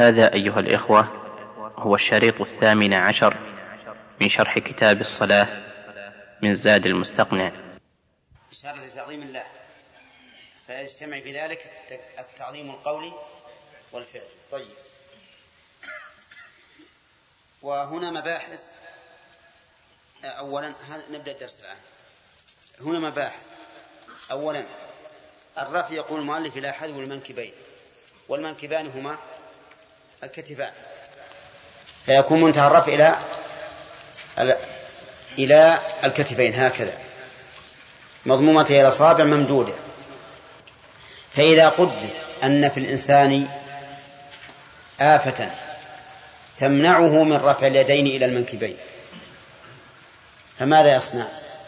هذا أيها الإخوة هو الشريط 18 من شرح كتاب الصلاة من زاد المستقنع. إشارة لتعظيم الله، فيجتمع في ذلك التعظيم القولي والفعل. طيب، وهنا مباحث. أولا نبدأ الدرس الآن. هنا مباحث. أولا الرفع، يقول المؤلف إلى حذو المنكبين، والمنكبان هما الكتفان، فيكون منتهى الرفع إلى الكتفين هكذا، مضمومة إلى الأصابع ممدودة. فإذا قدر أن في الإنسان آفة تمنعه من رفع اليدين إلى المنكبين، فماذا يصنع؟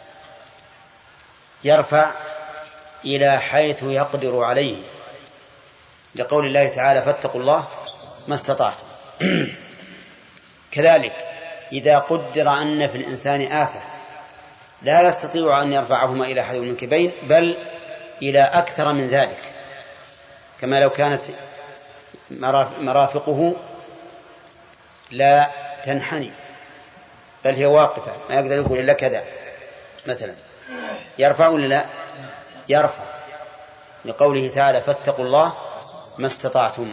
يرفع إلى حيث يقدر عليه، لقول الله تعالى: فاتقوا الله ما استطعتم. كذلك إذا قدر أن في الإنسان آفة لا يستطيع أن يرفعهما إلى حذو المنكبين بل إلى أكثر من ذلك، كما لو كانت مرافقه لا تنحني بل هي واقفة، ما يقدر يقول إلا كذا مثلا، يرفع ولا لا؟ يرفع، لقوله تعالى: فاتقوا الله ما استطعتم.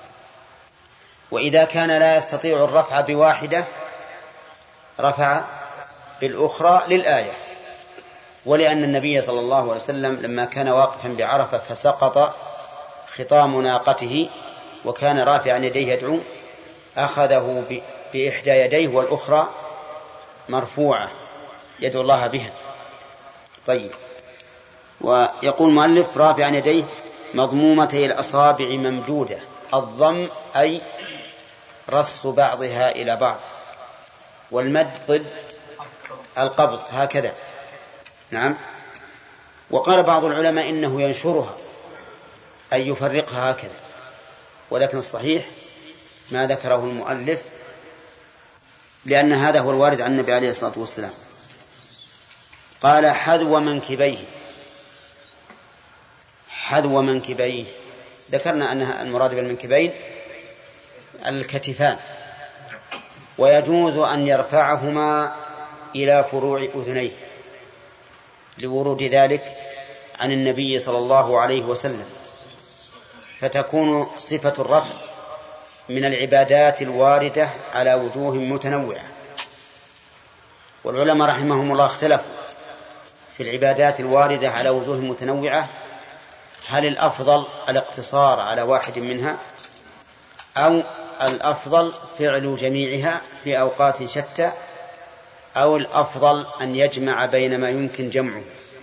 وإذا كان لا يستطيع الرفع بواحدة رفع بالأخرى للآية، ولأن النبي صلى الله عليه وسلم لما كان واقفا بعرفة فسقط خطام ناقته وكان رافعا يديه يدعو، أخذه بإحدى يديه والأخرى مرفوعة يدعو الله بها. طيب، ويقول المؤلف: رافعا يديه مضمومتي الأصابع ممدودة. الضم أي رص بعضها إلى بعض، والمد ضد القبض هكذا. نعم. وقال بعض العلماء إنه ينشرها أي يفرقها هكذا، ولكن الصحيح ما ذكره المؤلف، لأن هذا هو الوارد عن النبي عليه الصلاة والسلام. قال: حذو منكبيه. حذو منكبيه، ذكرنا أن المراد بالمنكبين الكتفان، ويجوز أن يرفعهما إلى فروع أذنيه لورود ذلك عن النبي صلى الله عليه وسلم، فتكون صفة الرفع من العبادات الواردة على وجوه متنوعة. والعلماء رحمهم الله اختلفوا في العبادات الواردة على وجوه متنوعة، هل الأفضل الاقتصار على واحد منها أو الأفضل فعل جميعها في أوقات شتى أو الأفضل أن يجمع بين ما يمكن جمعه.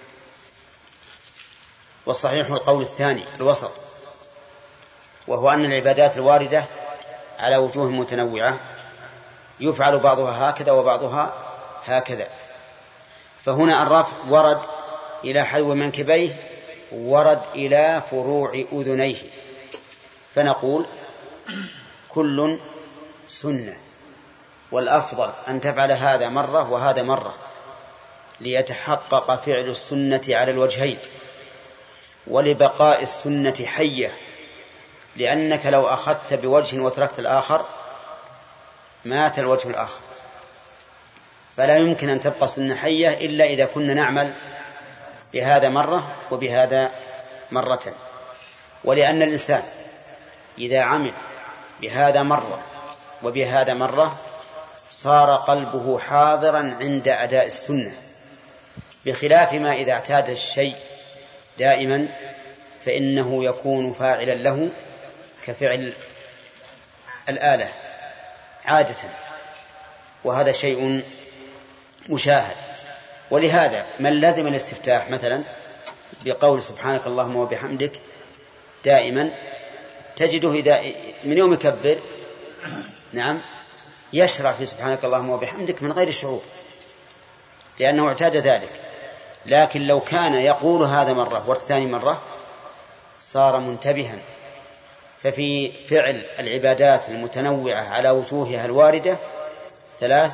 والصحيح القول الثاني الوسط، وهو أن العبادات الواردة على وجوه متنوعة يفعل بعضها هكذا وبعضها هكذا. فهنا الرفع ورد إلى حذو منكبيه، ورد إلى فروع أذنيه، فنقول كل سنة، والأفضل أن تفعل هذا مرة وهذا مرة ليتحقق فعل السنة على الوجهين، ولبقاء السنة حية، لأنك لو أخذت بوجه وتركت الآخر مات الوجه الآخر، فلا يمكن أن تبقى السنة حية إلا إذا كنا نعمل بهذا مرة وبهذا مرة. ولأن الإنسان إذا عمل بهذا مرة وبهذا مرة صار قلبه حاضرا عند أداء السنة، بخلاف ما إذا اعتاد الشيء دائما فإنه يكون فاعلا له كفعل الآلة عادة، وهذا شيء مشاهد. ولهذا من لازم الاستفتاح مثلا بقول سبحانك اللهم وبحمدك دائما تجده إذا من يوم يكبر نعم يشرع في سبحانك اللهم وبحمدك من غير شعور، لأنه اعتاد ذلك. لكن لو كان يقول هذا مرة والثاني مرة صار منتبها. ففي فعل العبادات المتنوعة على وجوهها الواردة ثلاث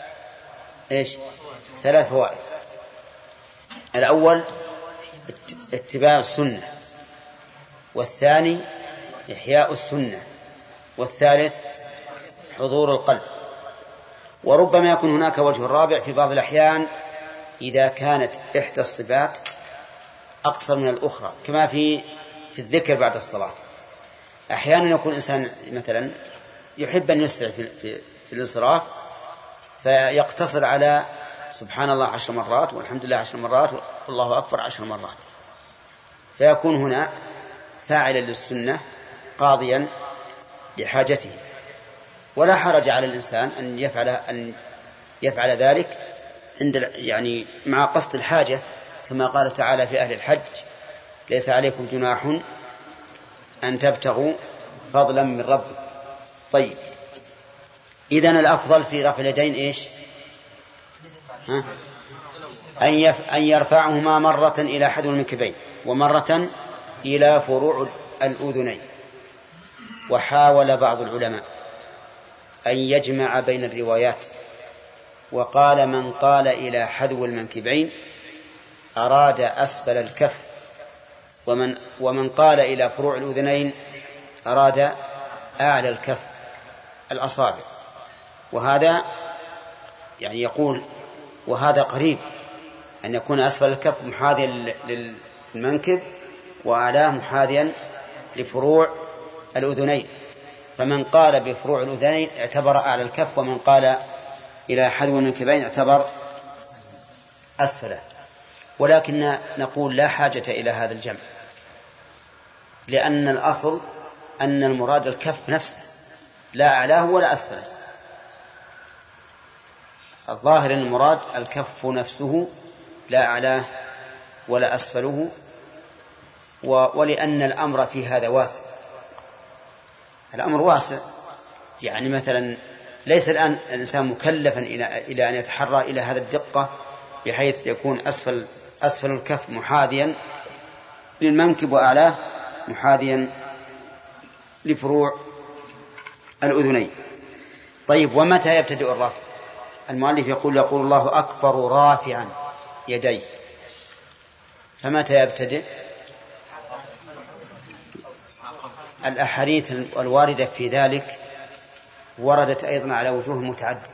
فوائد. الأول اتباع السنة، والثاني إحياء السنة، والثالث حضور القلب. وربما يكون هناك وجه رابع في بعض الأحيان إذا كانت إحدى الصفات أقصر من الأخرى، كما في الذكر بعد الصلاة. أحيانا يكون إنسان مثلا يحب أن يسرع في الانصراف، فيقتصر على سبحان الله 10 مرات والحمد لله 10 مرات والله أكبر 10 مرات، فيكون هنا فاعلا للسنة قاضيا لحاجته. ولا حرج على الإنسان أن يفعل ذلك يعني مع قصد الحاجة، كما قال تعالى في أهل الحج: ليس عليكم جناح أن تبتغوا فضلا من ربكم. طيب، إذن الأفضل في رفع اليدين إيش؟ أن يرفعهما مرة إلى حذو المنكبين ومرة إلى فروع الأذنين. وحاول بعض العلماء أن يجمع بين الروايات، وقال: من قال إلى حذو المنكبين أراد أسفل الكف، ومن قال إلى فروع الأذنين أراد أعلى الكف الأصابع. وهذا يعني يقول وهذا قريب أن يكون أسفل الكف محاذيا للمنكب وأعلاه محاذيا لفروع الأذنين، فمن قال بفروع الأذنين اعتبر أعلى الكف، ومن قال إلى حذو المنكبين اعتبر أسفله. ولكن نقول لا حاجة إلى هذا الجمع، لأن الأصل أن المراد الكف نفسه لا أعلاه ولا أسفله. الظاهر أن المراد الكف نفسه لا أعلاه ولا أسفله. ولأن الأمر في هذا واسع، الأمر واسع، يعني مثلا ليس الآن الإنسان مكلفا إلى أن يتحرى إلى هذا الدقة بحيث يكون أسفل الكف محاذيا للمنكب وأعلاه محاذيا لفروع الأذنين. طيب، ومتى يبتدئ الرفع؟ المؤلف يقول الله أكبر رافعا يديه، فمتى يبتدئ؟ الأحاديث الواردة في ذلك وردت أيضا على وجوه متعددة،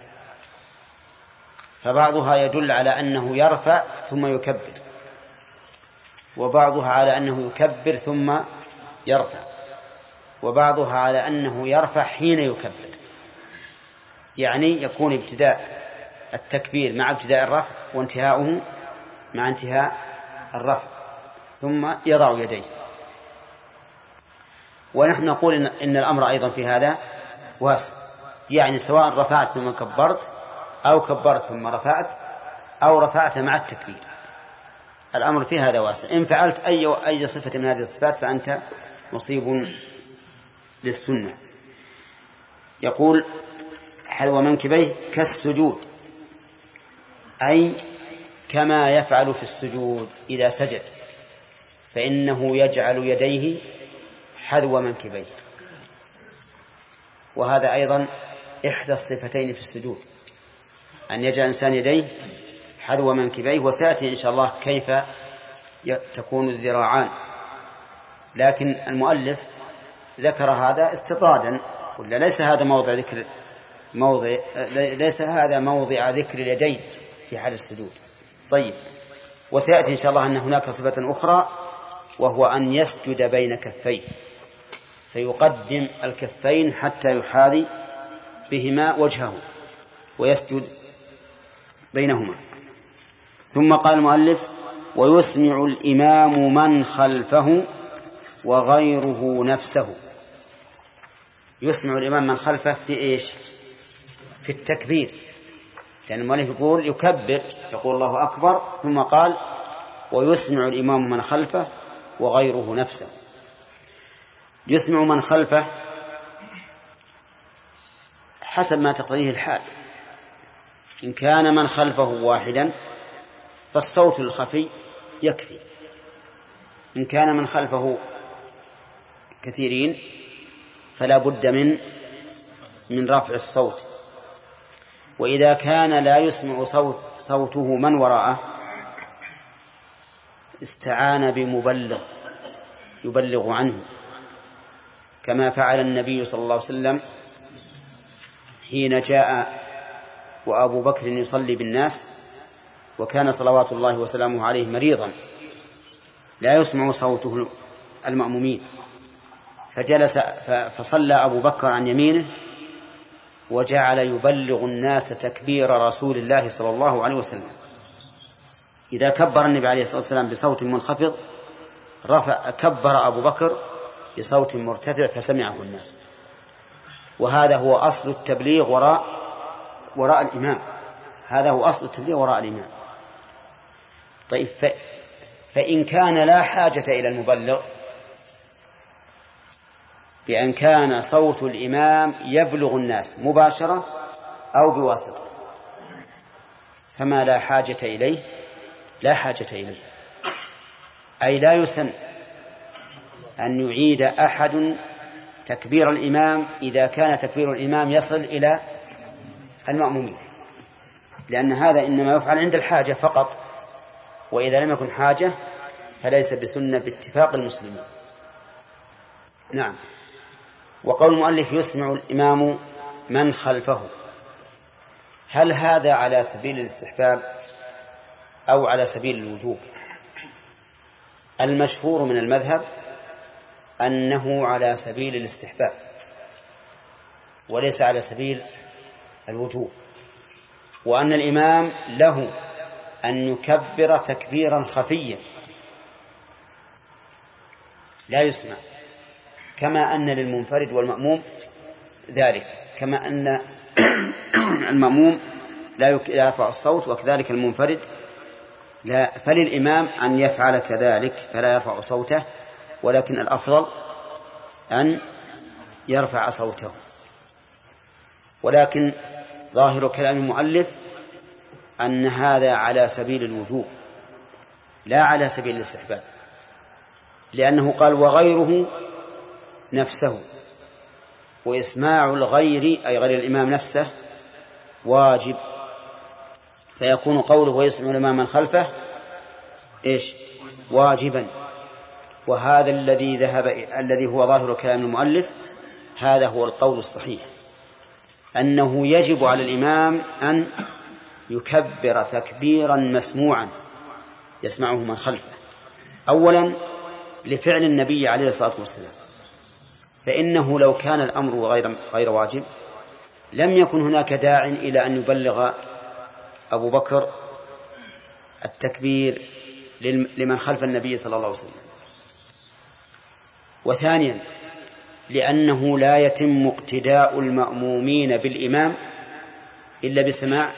فبعضها يدل على أنه يرفع ثم يكبر، وبعضها على أنه يكبر ثم يرفع، وبعضها على أنه يرفع حين يكبر، يعني يكون ابتداء التكبير مع ابتداء الرفع وانتهاؤه مع انتهاء الرفع، ثم يضع يديه. ونحن نقول إن الأمر أيضا في هذا واسع، يعني سواء رفعت ثم كبرت أو كبرت ثم رفعت أو رفعت مع التكبير، الأمر في هذا واسع. إن فعلت أي صفة من هذه الصفات فأنت مصيب للسنة. يقول: حذو منكبيه كالسجود، أي كما يفعل في السجود إذا سجد، فإنه يجعل يديه حذو منكبيه. وهذا أيضا إحدى الصفتين في السجود، أن يجعل الإنسان يديه حذو منكبيه، وسيأتي إن شاء الله كيف تكون الذراعان. لكن المؤلف ذكر هذا استطرادا، ولا ليس هذا موضع ذكر اليدين في حال السجود. طيب، وسيأتي إن شاء الله أن هناك صفة أخرى، وهو أن يسجد بين كفيه، فيقدم الكفين حتى يحاذي بهما وجهه ويسجد بينهما. ثم قال المؤلف: ويسمع الإمام من خلفه وغيره نفسه. يسمع الإمام من خلفه في إيش؟ في التكبير، لأن المؤلف يقول يكبر، يقول الله أكبر، ثم قال: ويسمع الإمام من خلفه وغيره نفسه. يسمع من خلفه حسب ما تقتضيه الحال. إن كان من خلفه واحدا فالصوت الخفي يكفي، إن كان من خلفه كثيرين فلا بد من رفع الصوت. وإذا كان لا يسمع صوته من وراءه استعان بمبلغ يبلغ عنه، كما فعل النبي صلى الله عليه وسلم حين جاء وأبو بكر يصلي بالناس، وكان صلوات الله وسلامه عليه مريضا لا يسمع صوته المأمومين، فجلس فصلى أبو بكر عن يمينه وجعل يبلغ الناس تكبير رسول الله صلى الله عليه وسلم. إذا كبر النبي عليه الصلاة والسلام بصوت منخفض كبر أبو بكر بصوت مرتفع فسمعه الناس. وهذا هو أصل التبليغ وراء الإمام. هذا هو أصل التبليغ وراء الإمام. طيب، فإن كان لا حاجة إلى المبلغ بأن كان صوت الإمام يبلغ الناس مباشرة أو بواسطة، فما لا حاجة إليه لا حاجة إليه، أي لا يسن أن يعيد أحد تكبير الإمام إذا كان تكبير الإمام يصل إلى المأمومين، لأن هذا إنما يفعل عند الحاجة فقط، وإذا لم يكن حاجة فليس بسنة باتفاق المسلمين. نعم. وقول المؤلف يسمع الإمام من خلفه، هل هذا على سبيل الاستحباب أو على سبيل الوجوب؟ المشهور من المذهب أنه على سبيل الاستحباب وليس على سبيل الوجوب، وأن الإمام له أن يكبر تكبيرا خفيا لا يسمع، كما أن للمنفرد والمأموم ذلك، كما أن المأموم لا يرفع الصوت وكذلك المنفرد لا، فللإمام أن يفعل كذلك فلا يرفع صوته، ولكن الأفضل أن يرفع صوته. ولكن ظاهر كلام المؤلف أن هذا على سبيل الوجوب لا على سبيل الاستحباب، لأنه قال وغيره نفسه، وإسماع الغير أي غير الإمام نفسه واجب، فيكون قوله ويسمع الإمام من خلفه إيش؟ واجبا. وهذا الذي هو ظاهر كلام المؤلف، هذا هو القول الصحيح، أنه يجب على الإمام أن يكبر تكبيرا مسموعا يسمعه من خلفه، أولا لفعل النبي عليه الصلاة والسلام، فإنه لو كان الأمر غير واجب لم يكن هناك داع إلى أن يبلغ أبو بكر التكبير لمن خلف النبي صلى الله عليه وسلم. وثانيا لأنه لا يتم اقتداء المأمومين بالإمام إلا بسماع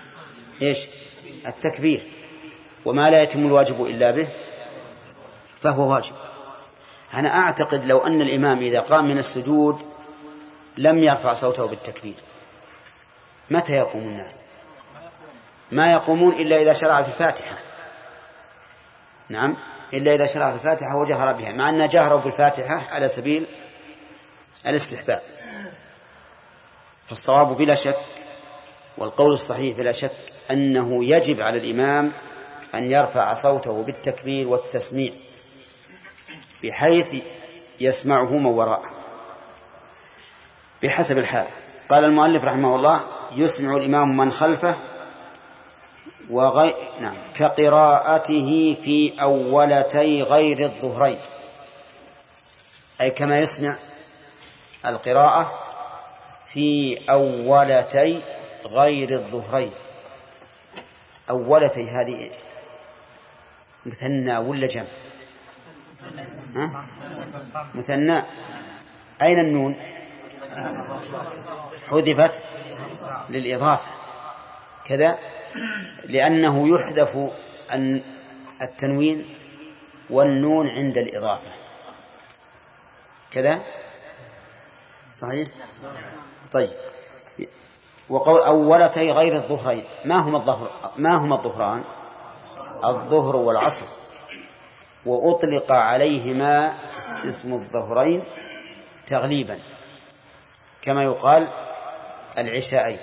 التكبير، وما لا يتم الواجب إلا به فهو واجب. أنا أعتقد لو أن الإمام إذا قام من السجود لم يرفع صوته بالتكبير، متى يقوم الناس؟ ما يقومون إلا إذا شرع في الفاتحة. نعم، إلا إذا شرع في الفاتحة وجهر بها، مع أن جهروا بالفاتحة على سبيل الاستحباب. فالصواب بلا شك والقول الصحيح بلا شك أنه يجب على الإمام أن يرفع صوته بالتكبير والتسميع بحيث يسمعه من وراءه بحسب الحال. قال المؤلف رحمه الله يسمع الإمام من خلفه كقراءته في أولتي غير الظهرين، أي كما يسمع القراءة في أولتي غير الظهرين. أولتي هذه مثنى ولا جمع؟ مثنى. أين النون؟ حذفت للإضافة كذا، لأنه يحذف التنوين والنون عند الإضافة كذا، صحيح؟ طيب، وقول أولتي غير الظهرين، ما هما الظهران؟ الظهر والعصر، وأطلق عليهما اسم الظهرين تغليبا، كما يقال العشاءين،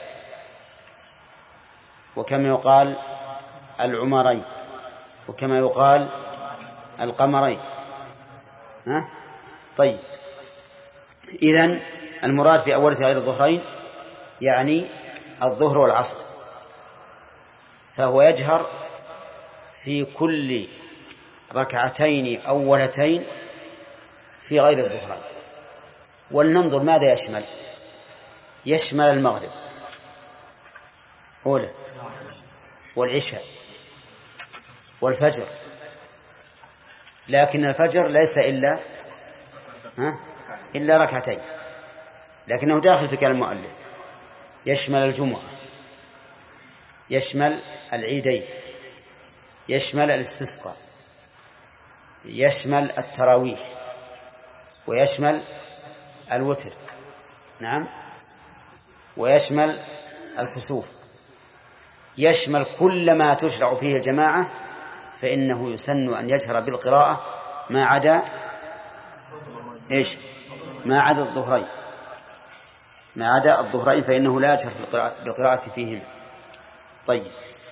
وكما يقال العمرين، وكما يقال القمرين. طيب، إذن المراد في أول غير الظهرين يعني الظهر والعصر، فهو يجهر في كل ركعتين أولتين في غير الظهرين. ولننظر ماذا يشمل. يشمل المغرب أولى والعشاء والفجر، لكن الفجر ليس إلا ركعتين، لكنه داخل في كلام المؤلف. يشمل الجمعة، يشمل العيدين، يشمل الاستسقاء، يشمل التراويح، ويشمل الوتر، نعم، ويشمل الكسوف، يشمل كل ما تشرع فيه الجماعة، فإنه يسن أن يجهر بالقراءة ما عدا ما عدا الظهرين، ما عدا الظهرين فإنه لا يجهر بالقراءة فيهما. طيب،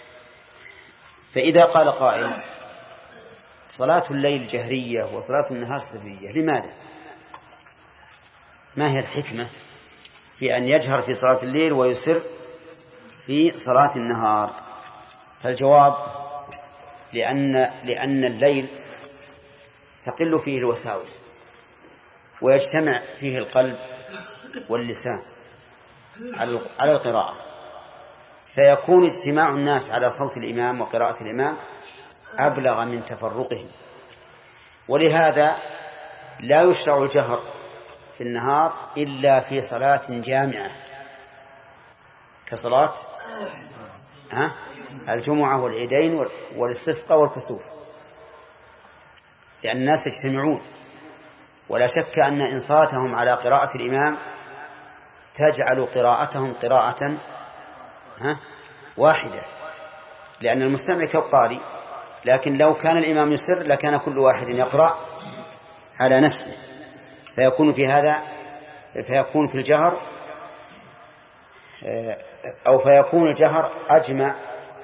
فإذا قال قائل صلاة الليل جهرية وصلاة النهار سرية، لماذا؟ ما هي الحكمة في أن يجهر في صلاة الليل ويسر في صلاة النهار؟ فالجواب لأن الليل تقل فيه الوساوس ويجتمع فيه القلب واللسان على القراءة، فيكون اجتماع الناس على صوت الإمام وقراءة الإمام أبلغ من تفرقهم، ولهذا لا يشرع الجهر في النهار إلا في صلاة جامعة كصلاة الجمعة والعيدين والاستسقاء والكسوف، لأن الناس يجتمعون، ولا شك أن إنصاتهم على قراءة الإمام تجعل قراءتهم قراءة واحدة، لأن المستمع كالقارئ، لكن لو كان الإمام يسر لكان كل واحد يقرأ على نفسه، فيكون في الجهر فيكون الجهر أجمع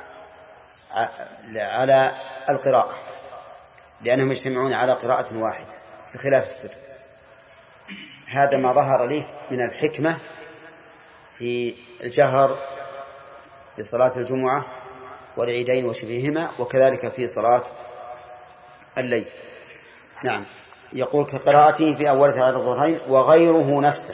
على القراءة، لأنهم يجتمعون على قراءة واحدة بخلاف السر. هذا ما ظهر لي من الحكمة في الجهر في صلاة الجمعة والعيدين وشبههما، وكذلك في صلاة الليل. نعم، يقول كقراءته في أول ثلاث الظهرين وغيره نفسه.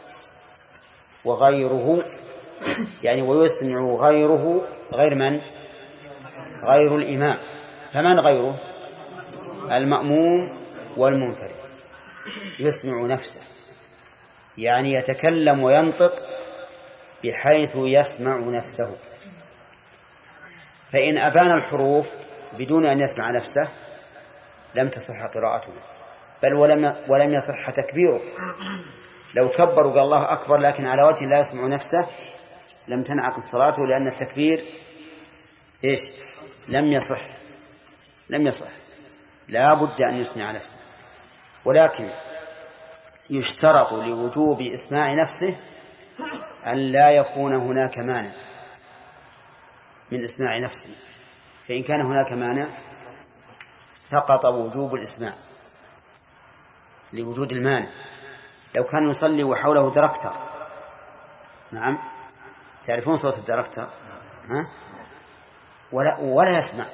وغيره يعني ويسمع غيره، غير من؟ غير الإمام. فمن غيره؟ المأموم والمنفرد. يسمع نفسه يعني يتكلم وينطق بحيث يسمع نفسه، فإن أبان الحروف بدون أن يسمع نفسه لم تصح قراءته، بل ولم يصح تكبيره. لو كبر وقال الله أكبر لكن على وجه لا يسمع نفسه لم تنعقد صلاته، لأن التكبير لم يصح، لا بد أن يسمع نفسه. ولكن يشترط لوجوب إسماع نفسه أن لا يكون هناك مانع من إسماع نفسه، فإن كان هناك مانع سقط وجوب الإسماع لوجود المانع. لو كان يصلي وحوله دركتر، نعم، تعرفون صوت الدركتر، ولا يسمع،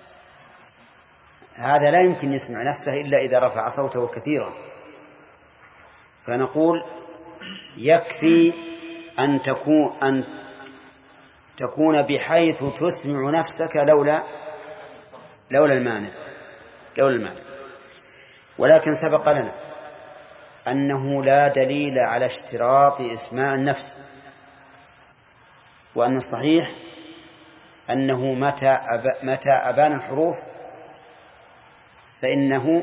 هذا لا يمكن يسمع نفسه إلا إذا رفع صوته كثيرا. فنقول يكفي أن تكون بحيث تسمع نفسك لولا المانع. ولكن سبق لنا أنه لا دليل على اشتراط إسماع النفس، وأن الصحيح أنه متى أبان الحروف فإنه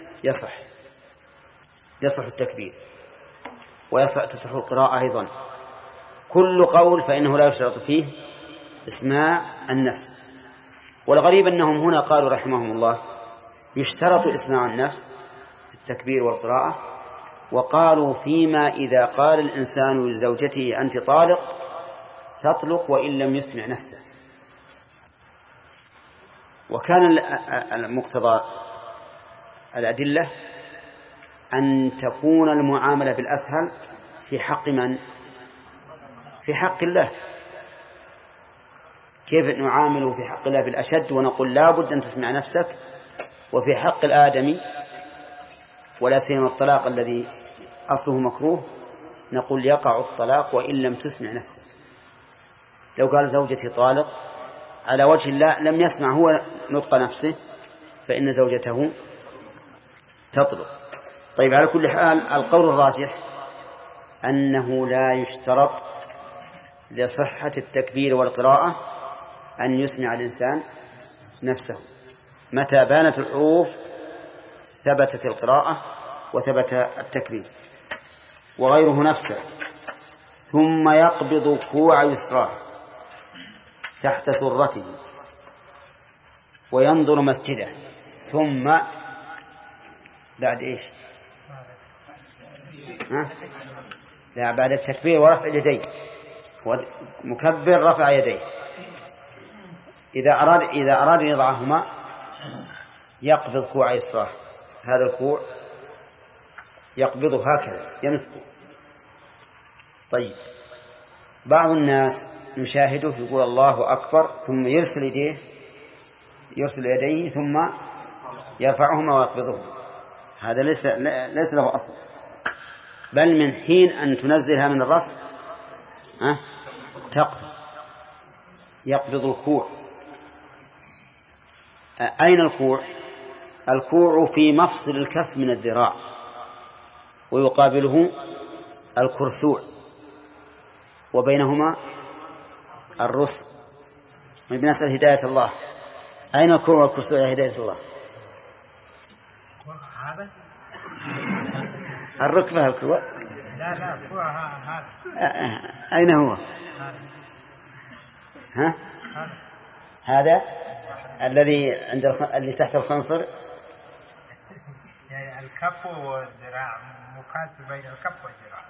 يصح التكبير وتصح القراءة أيضا. كل قول فإنه لا يشترط فيه إسماع النفس. والغريب أنهم هنا قالوا رحمهم الله يشترط إسماع النفس في التكبير والقراءة، وقالوا فيما إذا قال الإنسان لزوجته أنت طالق تطلق وإن لم يسمع نفسه. وكان المقتضى الأدلة أن تكون المعاملة بالأسهل في حق من؟ في حق الله. كيف نعامله في حق الله بالأشد ونقول لا بد أن تسمع نفسك، وفي حق الآدمي ولا سيما الطلاق الذي أصله مكروه نقول يقع الطلاق وإن لم تسمع نفسك. لو قال زوجتي طالق على وجه الله لم يسمع هو نطق نفسه فإن زوجته تطلق. طيب، على كل حال القول الراجح أنه لا يشترط لصحة التكبير والقراءة أن يسمع الإنسان نفسه. متى بانت الحروف ثبتت القراءة وثبت التكبير. وغيره نفسه. ثم يقبض كوع يسراه تحت سرته وينظر مسجده. ثم بعد إيش؟ لا، بعد التكبير ورفع اليدين. مكبر رفع يديه. إذا أراد أن يضعهما يقبض كوع يسراه. هذا الكوع يقبضه هكذا يمسكه. طيب، بعض الناس نشاهده يقول الله أكبر ثم يرسل يديه ثم يرفعهما ويقبضهما. هذا ليس له أصل، بل من حين أن تنزلها من الرفع تقبض. يقبض الكوع. أين الكوع؟ الكوع في مفصل الكف من الذراع، ويقابله الكرسوع، وبينهما الرسغ. بنسأل هداية الله، أين الكوع والكرسوع يا هداية الله؟ الركبة الكوع. لا الكوع هذا. أين هو؟ هذا الذي اللي تحت الخنصر. يعني الكف والذراع مكاسب بين الكف والذراع.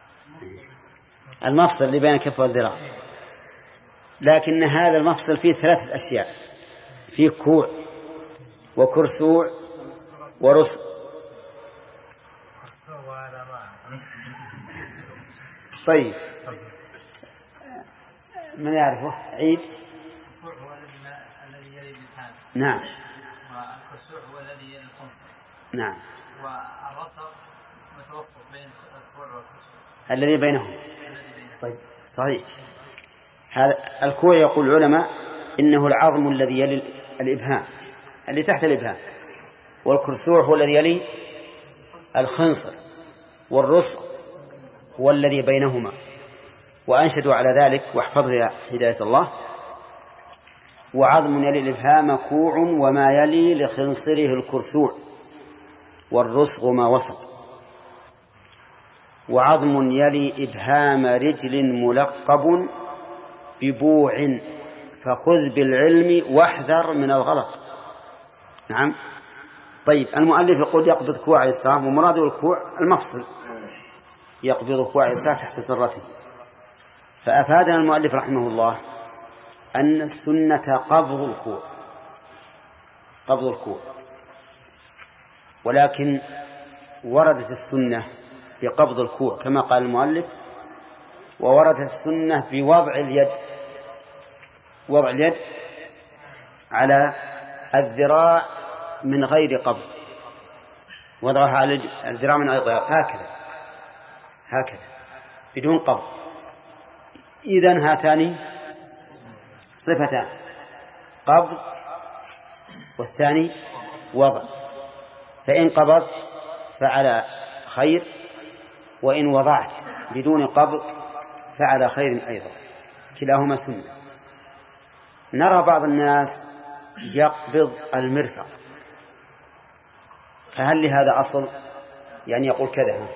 المفصل اللي بين الكف والذراع. لكن هذا المفصل فيه 3 أشياء، فيه كوع وكرسوع ورسغ. طيب، من يعرفه؟ عيد. الكوع هو الذي يلي بالحال. نعم. والكرسوع هو الذي يلي الخنصر. نعم. والرسغ متوسط بين الكوع والكرسوع الذي بينهم. طيب، صحيح. هذا الكوع يقول العلماء إنه العظم الذي يلي الإبهام اللي تحت الإبهام، والكرسوع هو الذي يلي الخنصر، والرسغ هو الذي بينهما. وأنشدوا على ذلك، واحفظه يا هداية الله: وعظم يلي الإبهام كوع وما يلي لخنصره الكرسوع والرسغ ما وسط. وعظم يلي إبهام رجل ملقب ببوع فخذ بالعلم واحذر من الغلط. نعم. طيب، المؤلف يقول يقبض كوع يسراه، ومراده الكوع المفصل، يقبض كوع يسراه تحت سرته. فأفادنا المؤلف رحمه الله أن السنة قبض الكوع، ولكن وردت السنة بقبض الكوع كما قال المؤلف، ووردت السنة بوضع اليد على الذراع من غير قبض، وضعها على الذراع من غير هكذا بدون قبض. إذن هاتان صفتان: قبض والثاني وضع. فإن قبضت فعلى خير، وإن وضعت بدون قبض فعلى خير أيضا، كلاهما سنة. نرى بعض الناس يقبض المرفق، فهل لهذا أصل؟ يعني يقول كذا.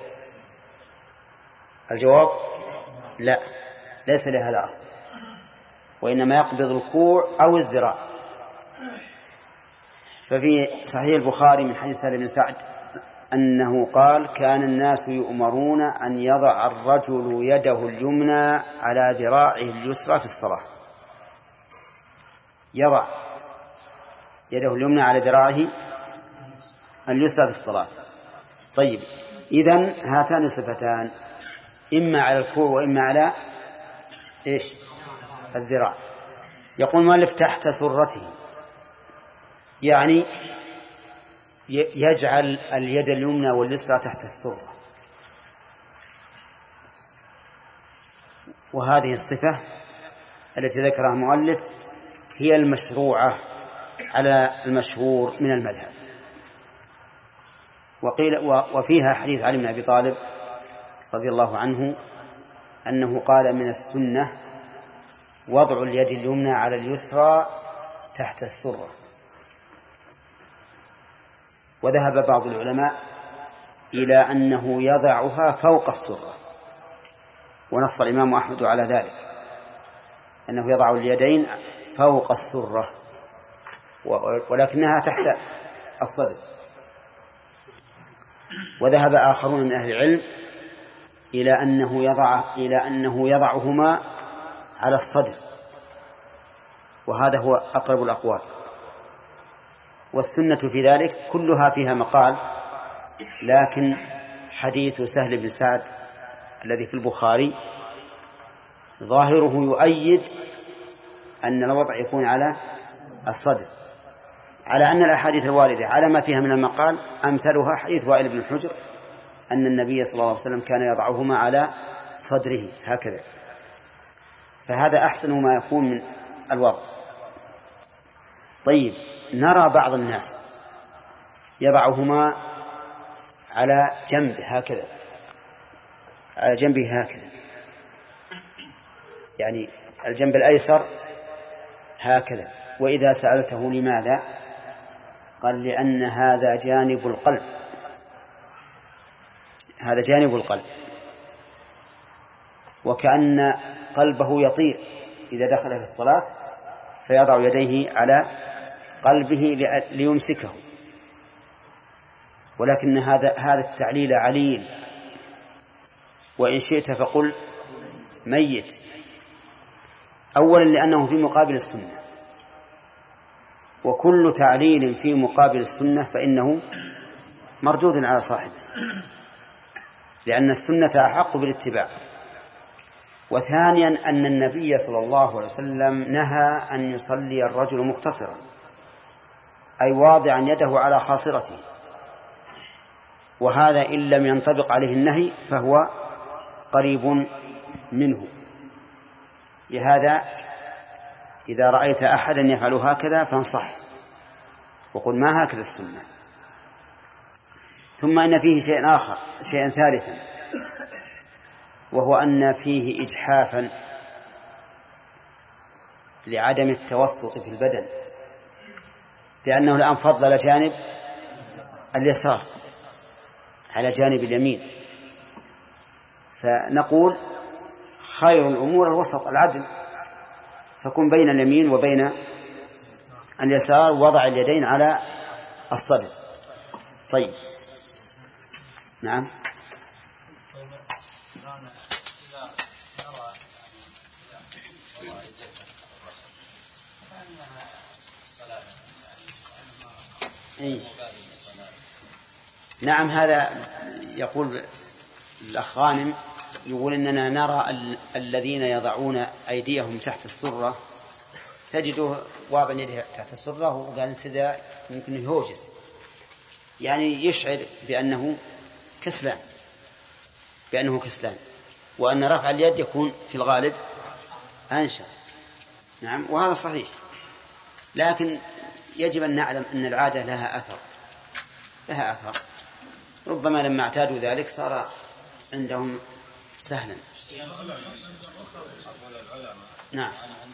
الجواب لا، ليس لهذا أصل، وإنما يقبض الكوع أو الذراع. ففي صحيح البخاري من حديث سهل بن سعد أنه قال: كان الناس يؤمرون أن يضع الرجل يده اليمنى على ذراعه اليسرى في الصلاة. يضع يده اليمنى على ذراعه اليسرى في الصلاة. طيب، إذن هاتان صفتان إما على الكوع وإما على إيش الذراع. يقول المؤلف تحت سرته، يعني يجعل اليد اليمنى واليسرى تحت السرة. وهذه الصفة التي ذكرها المؤلف هي المشروعة على المشهور من المذهب. وقيل وفيها حديث علي بن أبي طالب رضي الله عنه أنه قال من السنة وضع اليد اليمنى على اليسرى تحت السرة. وذهب بعض العلماء إلى أنه يضعها فوق السرة، ونص الإمام أحمد على ذلك أنه يضع اليدين فوق السرة ولكنها تحت الصدر. وذهب آخرون من أهل العلم إلى أنه يضعهما على الصدر، وهذا هو أقرب الأقوال. والسنة في ذلك كلها فيها مقال، لكن حديث سهل بن سعد الذي في البخاري ظاهره يؤيد أن الوضع يكون على الصدر، على أن الأحاديث الواردة على ما فيها من المقال أمثلها حديث وائل بن حجر أن النبي صلى الله عليه وسلم كان يضعهما على صدره هكذا، فهذا أحسن ما يكون من الوضع. طيب، نرى بعض الناس يضعهما على جنبه هكذا، على جنبه هكذا، يعني الجنب الأيسر هكذا. وإذا سألته لماذا قال لأن هذا جانب القلب، هذا جانب القلب، وكأن قلبه يطير إذا دخل في الصلاة فيضع يديه على قلبه ليمسكه. ولكن هذا التعليل عليل، وإن شئت فقل ميت. أولا لأنه في مقابل السنة، وكل تعليل في مقابل السنة فإنه مردود على صاحبه، لأن السنة أحق بالاتباع. وثانيا أن النبي صلى الله عليه وسلم نهى أن يصلي الرجل مختصرا، أي واضعا يده على خاصرته، وهذا إن لم ينطبق عليه النهي فهو قريب منه. لهذا إذا رأيت أحدا يفعل هكذا فانصح وقل ما هكذا السنة. ثم إن فيه شيء آخر، شيئا ثالثا، وهو أن فيه إجحافا لعدم التوسط في البدن، لأنه الآن فضل جانب اليسار على جانب اليمين، فنقول خير الأمور الوسط العدل، فكن بين اليمين وبين اليسار، وضع اليدين على الصدر. طيب، نعم. نعم، هذا يقول الأخ غانم، يقول إننا نرى الذين يضعون أيديهم تحت السرة، تجده واضع يده تحت السرة وقال سدا يمكن يهوجس، يعني يشعر بأنه كسلان، وأن رفع اليد يكون في الغالب أنشط. نعم، وهذا صحيح، لكن يجب أن نعلم أن العادة لها أثر، ربما لما اعتادوا ذلك صار عندهم سهلا. نعم.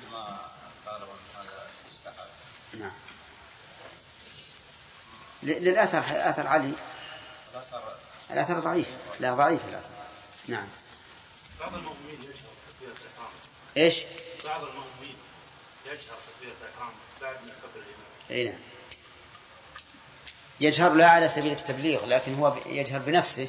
نعم، للأثر أثر علي، الأثر ضعيف، لا ضعيف الأثر. نعم. بعض المؤمنين يجهر تكبيرة الإحرام. إيش؟ بعض المؤمنين يجهر تكبيرة الإحرام بعد ما يكبر الإمام. أي نعم، يجهر لا على سبيل التبليغ، لكن هو يجهر بنفسه،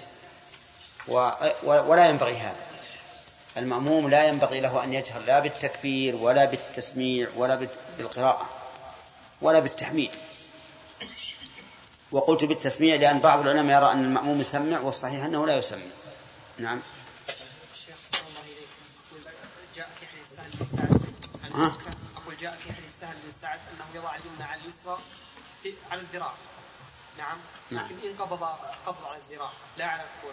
ولا ينبغي هذا. المأموم لا ينبغي له أن يجهر لا بالتكبير ولا بالتسميع ولا بالقراءة ولا بالتحميد. وقلت بالتسميع لأن بعض العلماء يرى أن المأموم يسمع والصحيح أنه لا يسمع. نعم. الشيخ صلى الله عليه وسلم جاء في حديث سهل بن سعد أقول جاء في حديث سهل بن سعد أنه يضع اليمنى على اليسرى على الذراع. نعم. لكن إن قبض على الذراع لا على الكوع.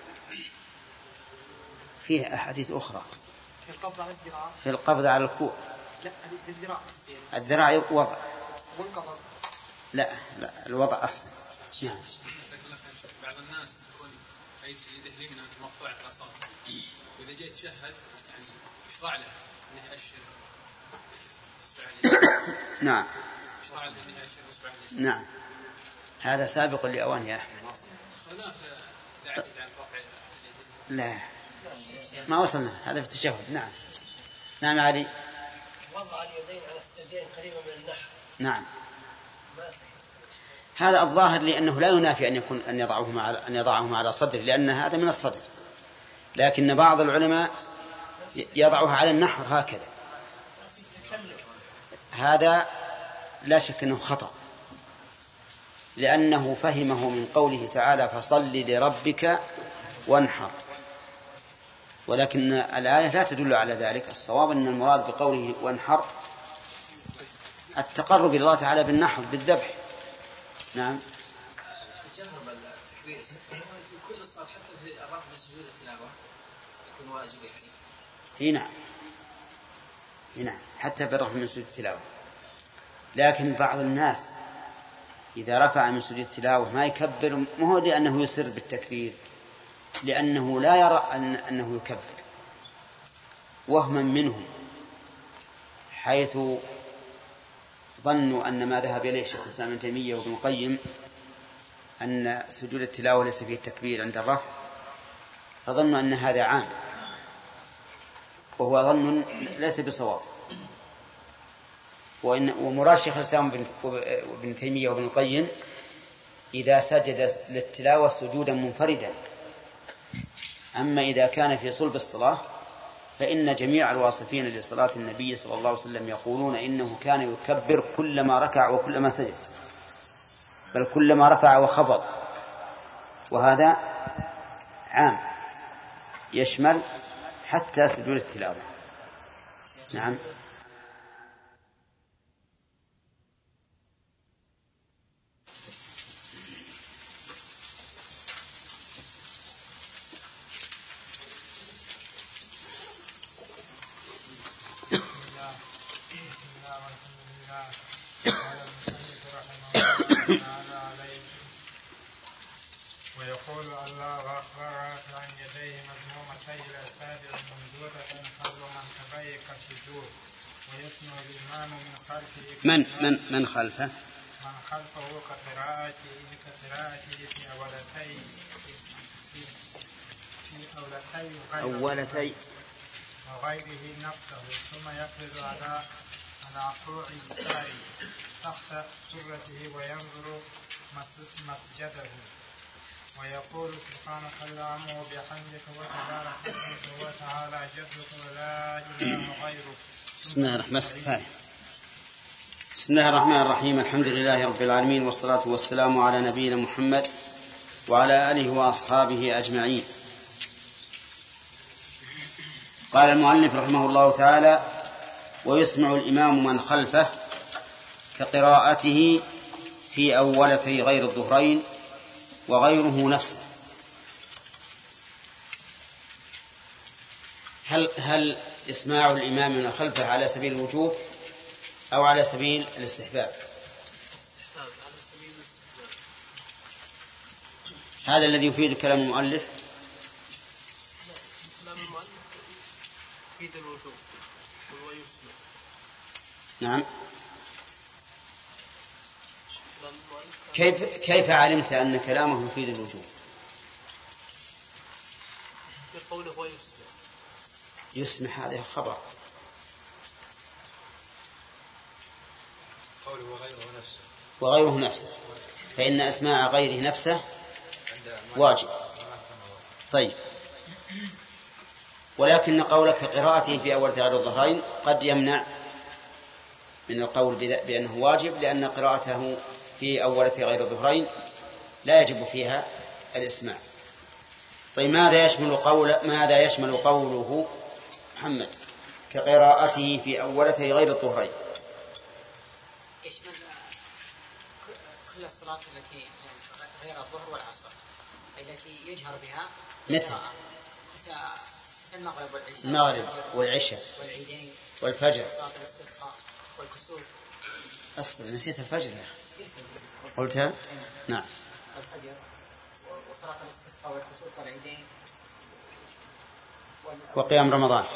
فيه أحاديث أخرى في القبض على الذراع. في القبض على الكوع. لا الذراع. الذراع وضع. وانقبض. لا الوضع أحسن. نعم. بعض الناس تكون يده اليمنى مقطوعة الأصابع، وإذا جاء يتشهد يعني يشرع له أنه يأشر إصبع اليمين. نعم. يشرع له أنه يأشر إصبع اليمين. نعم. هذا سابق لأوان يا أحمد. خلاف دعت عن رفع لا ما وصلنا، هذا في التشهد. نعم. نعم علي. وضع اليدين على الثديين قريبا من النحر. نعم. هذا الظاهر لأنه لا ينافي أن يضعهما على صدره، لأن هذا من الصدر، لكن بعض العلماء يضعها على النحر هكذا. هذا لا شك أنه خطأ، لأنه فهمه من قوله تعالى فصل لربك وانحر، ولكن الآية لا تدل على ذلك. الصواب أن المراد بقوله وانحر التقرب إلى الله تعالى بالنحر بالذبح. نعم. جهر التكبير في كل الصلاة حتى في الرفع من سجود التلاوة يكون واجب يعني. نعم حتى في الرفع من سجود التلاوة، لكن بعض الناس إذا رفع من سجود التلاوة ما يكبر، ما هو لأنه يسر بالتكبير، لأنه لا يرى أنه يكبر، وهما منهم، حيث ظنوا أن ما ذهب إليه شيخ الإسلام ابن تيمية وابن القيم أن سجود التلاوة ليس فيه التكبير عند الرفع، فظنوا أن هذا عام، وهو ظن ليس بصواب. ومراد شيخ الإسلام وابن تيمية وابن القيم إذا سجد للتلاوة سجودا منفردا. أما إذا كان في صلب الصلاة فإن جميع الواصفين لصلاة النبي صلى الله عليه وسلم يقولون إنه كان يكبر كلما ركع وكلما سجد، بل كلما رفع وخفض، وهذا عام يشمل حتى سجود التلاوة. نعم. ويقول الله أكبر عن يديه مضمومتي إلى السابع ممدودة قبل منكبيه كالسجود، ويسمع الإمام من خلفه من خلفه كقراءته في أولتي وغيره نفسه، ثم يقبض على كوع يساره تحت سرته وينظر مسجده، ويقول سبحانك اللهم وبحمدك وتبارك اسمك وتعالى جدك ولا إله غيرك. بسم الله الرحمن الرحيم. الحمد لله رب العالمين، والصلاة والسلام على نبينا محمد وعلى آله وأصحابه أجمعين. قال المؤلف رحمه الله تعالى: ويسمع الإمام من خلفه كقراءته في أولتي غير الظهرين وغيره نفسه. هل إسماع الإمام من خلفه على سبيل الوجوب أو على سبيل الاستحباب؟ هذا الذي يفيد كلام المؤلف. كلام المؤلف يفيد الوجوب ويسمع. نعم. كيف علمت أن كلامه يفيد الوجوب؟ بقوله ويسمع. يسمع هذا خبر. قوله وغيره نفسه، فإن أسماع غيره نفسه واجب. طيب، ولكن قولك قراءته في أول غير الظهرين قد يمنع من القول بأنه واجب، لأن قراءته في أول غير الظهرين لا يجب فيها الإسماع. طيب ماذا يشمل قوله محمد كقراءته في أولتي غير الظهرين؟ يشمل كل الصلاة التي غير الظهر والعصر التي يجهر بها مثل المغرب والعشاء والعيدين والفجر صلاة الاستسقاء والكسوف. أصبر نسيت الفجر يا أخي. قلتها؟ نعم. الفجر وصلاة الاستسقاء والكسوف والعيدين وقيام رمضان.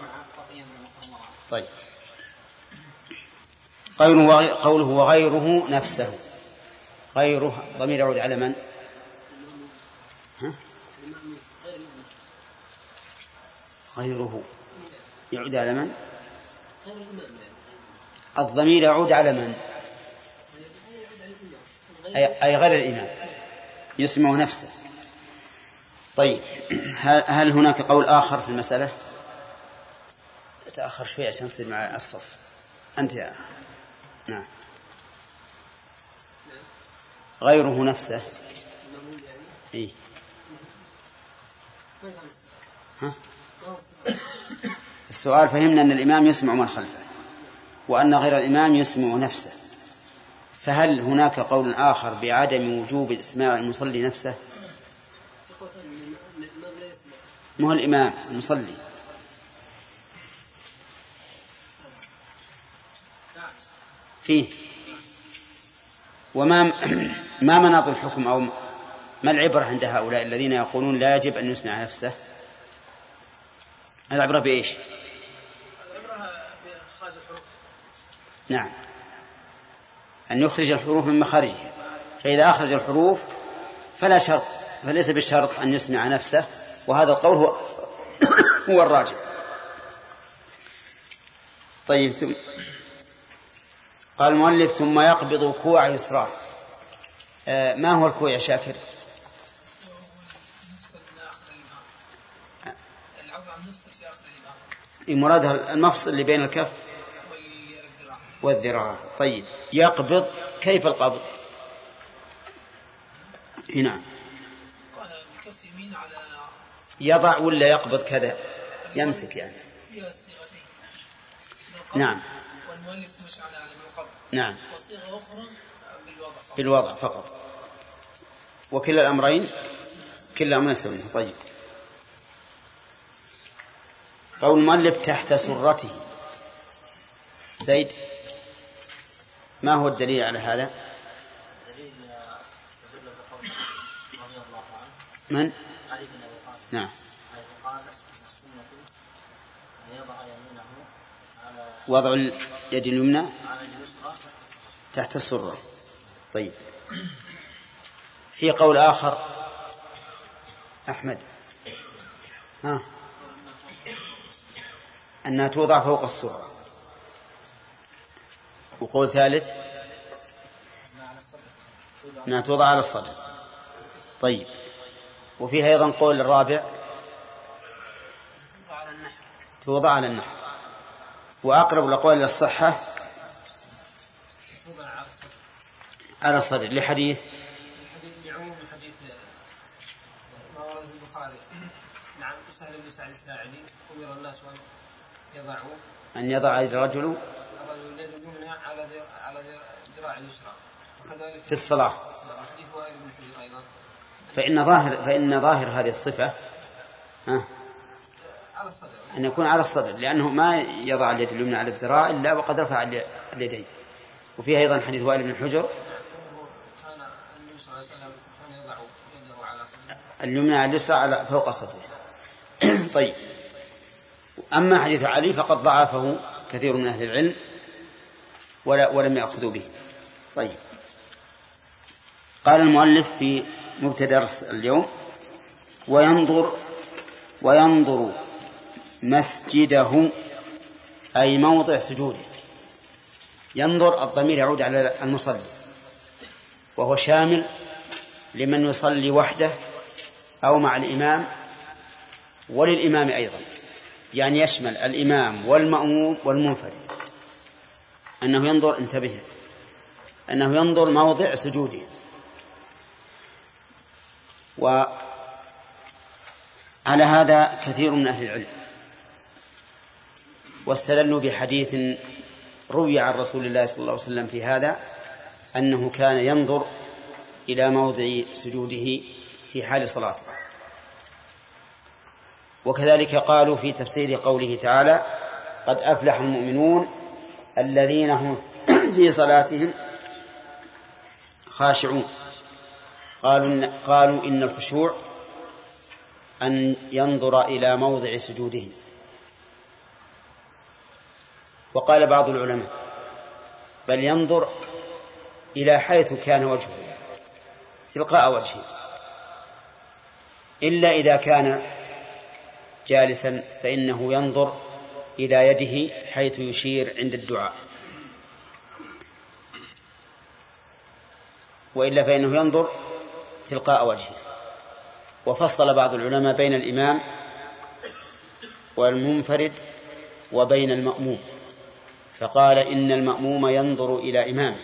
طيب قوله وغيره نفسه، غيره ضمير يعود على من؟ غيره يعود على من؟ الضمير يعود على من؟ أي غير الإمام يسمع نفسه. طيب هل هناك قول آخر في المسألة؟ تأخر شوي عشان تصير مع الصف. أنت يا نعم. غيره نفسه. إيه؟ ها؟ السؤال فهمنا أن الإمام يسمع من خلفه وأن غير الإمام يسمع نفسه، فهل هناك قول آخر بعدم وجوب إسماع المصلي نفسه؟ ما هو الإمام المصلي فيه. وما مناط الحكم أو ما العبرة عند هؤلاء الذين يقولون لا يجب أن يسمع نفسه؟ العبرة بإيش؟ العبرة بإخراج الحروف. نعم، أن يخرج الحروف من مخارجها، فإذا أخرج الحروف فلا شرط، فليس بالشرط أن يسمع نفسه، وهذا القول هو الراجح. طيب قال المؤلف ثم يقبض كوع يسراه. ما هو الكوع يا شاكر؟ مرادها المفصل اللي بين الكف والذراع. طيب يقبض، كيف القبض هنا؟ يضع ولا يقبض كذا يمسك يعني؟ نعم نعم، بالوضع فقط، وكلا الأمرين كلا أمرين سوينا. طيب قول المؤلف تحت سرته. زيد ما هو الدليل على هذا؟ من؟ نعم. وضع اليد اليمنى تحت السرة. طيب في قول آخر أحمد أنها توضع فوق السرة، وقول ثالث أنها توضع على الصدر. طيب وفيها أيضا قول الرابع توضع على النحر، وأقرب الأقوال للصحة على الصدر لحديث لعموم حديث ما ورد في البخاري. نعم سهل بن سعد الساعدي أمر الناس أن يضع الرجل اليد اليمنى على ذراع اليسرى، وكذلك في الصلاة. حديث وائل بن حجر أيضا. فإن ظاهر هذه الصفة على الصدر، أن يكون على الصدر، لأنه ما يضع اليد اليمنى على الذراع إلا وقد رفع اليدين. وفيها أيضا حديث وائل بن حجر اليمنى على اليسرى فوق صدره. طيب أما حديث علي فقد ضعفه كثير من أهل العلم ولم يأخذوا به. طيب قال المؤلف في مبتدأ درس اليوم وينظر مسجده أي موضع سجوده. ينظر الضمير يعود على المصلي، وهو شامل لمن يصلي وحده أو مع الإمام وللإمام أيضا، يعني يشمل الإمام والمأموم والمنفرد. أنه ينظر، انتبه، أنه ينظر موضع سجوده. وعلى هذا كثير من أهل العلم، واستدلوا بحديث روي عن رسول الله صلى الله عليه وسلم في هذا أنه كان ينظر إلى موضع سجوده في حال صلاته. وكذلك قالوا في تفسير قوله تعالى: قد أفلح المؤمنون الذين هم في صلاتهم خاشعون. قالوا إن الخشوع أن ينظر إلى موضع سجوده. وقال بعض العلماء: بل ينظر إلى حيث كان وجهه تلقاء وجهه، إلا إذا كان جالسا فإنه ينظر إلى يده حيث يشير عند الدعاء، وإلا فإنه ينظر تلقاء وجهه. وفصل بعض العلماء بين الإمام والمنفرد وبين المأموم، فقال إن المأموم ينظر إلى إمامه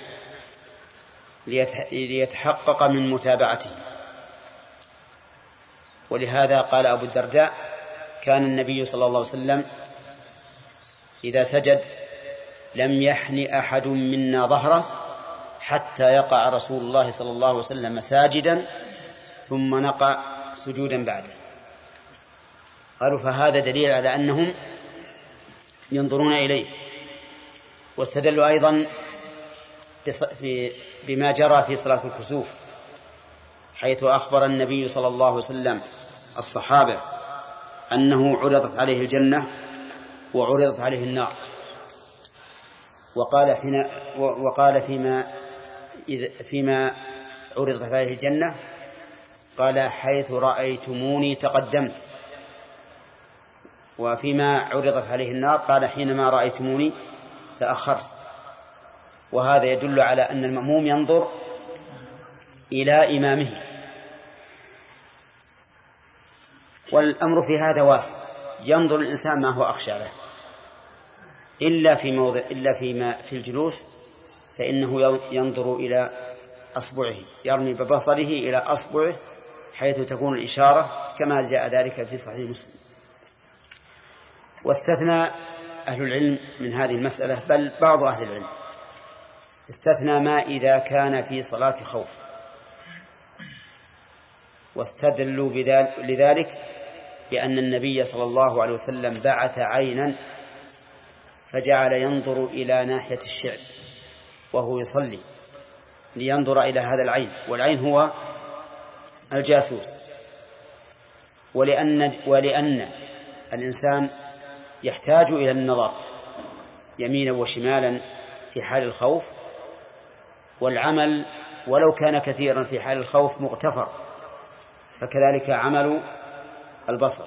ليتحقق من متابعته. ولهذا قال أبو الدرداء: كان النبي صلى الله عليه وسلم إذا سجد لم يحن أحد منا ظهره حتى يقع رسول الله صلى الله عليه وسلم ساجدا ثم نقع سجودا بعده. قالوا فهذا دليل على أنهم ينظرون إليه. واستدلوا أيضا بما جرى في صلاة الكسوف، حيث أخبر النبي صلى الله عليه وسلم الصحابة أنه عرضت عليه الجنة وعرضت عليه النار، وقال فيما عرضت عليه الجنة قال: حيث رأيتموني تقدمت. وفيما عرضت عليه النار قال: حينما رأيتموني تأخرت. وهذا يدل على أن المأموم ينظر إلى إمامه. والأمر في هذا واسع، ينظر الإنسان ما هو أخشى له، إلا في الجلوس فإنه ينظر إلى أصبعه، يرمي ببصره إلى أصبعه حيث تكون الإشارة، كما جاء ذلك في صحيح مسلم. واستثنى أهل العلم من هذه المسألة، بل بعض أهل العلم استثنى ما إذا كان في صلاة خوف، واستدلوا لذلك بأن النبي صلى الله عليه وسلم بعث عينا فجعل ينظر إلى ناحية الشعب وهو يصلي لينظر إلى هذا العين، والعين هو الجاسوس. ولأن الإنسان يحتاج إلى النظر يمينا وشمالا في حال الخوف، والعمل ولو كان كثيرا في حال الخوف مغتفر، فكذلك عمل البصر.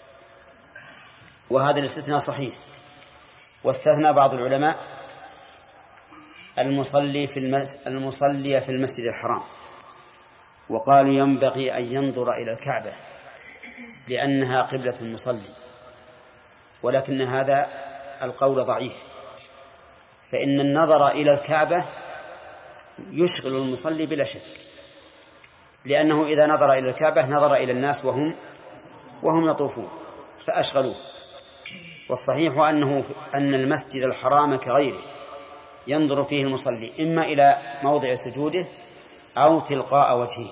وهذا الاستثناء صحيح. واستثنى بعض العلماء المصلي في المسجد الحرام، وقالوا ينبغي أن ينظر إلى الكعبة لأنها قبلة المصلي، ولكن هذا القول ضعيف، فإن النظر إلى الكعبة يشغل المصلي بلا شك، لأنه إذا نظر إلى الكعبة نظر إلى الناس وهم يطوفون فأشغلوه. والصحيح أن المسجد الحرام كغيره ينظر فيه المصلي إما إلى موضع سجوده أو تلقاء وجهه.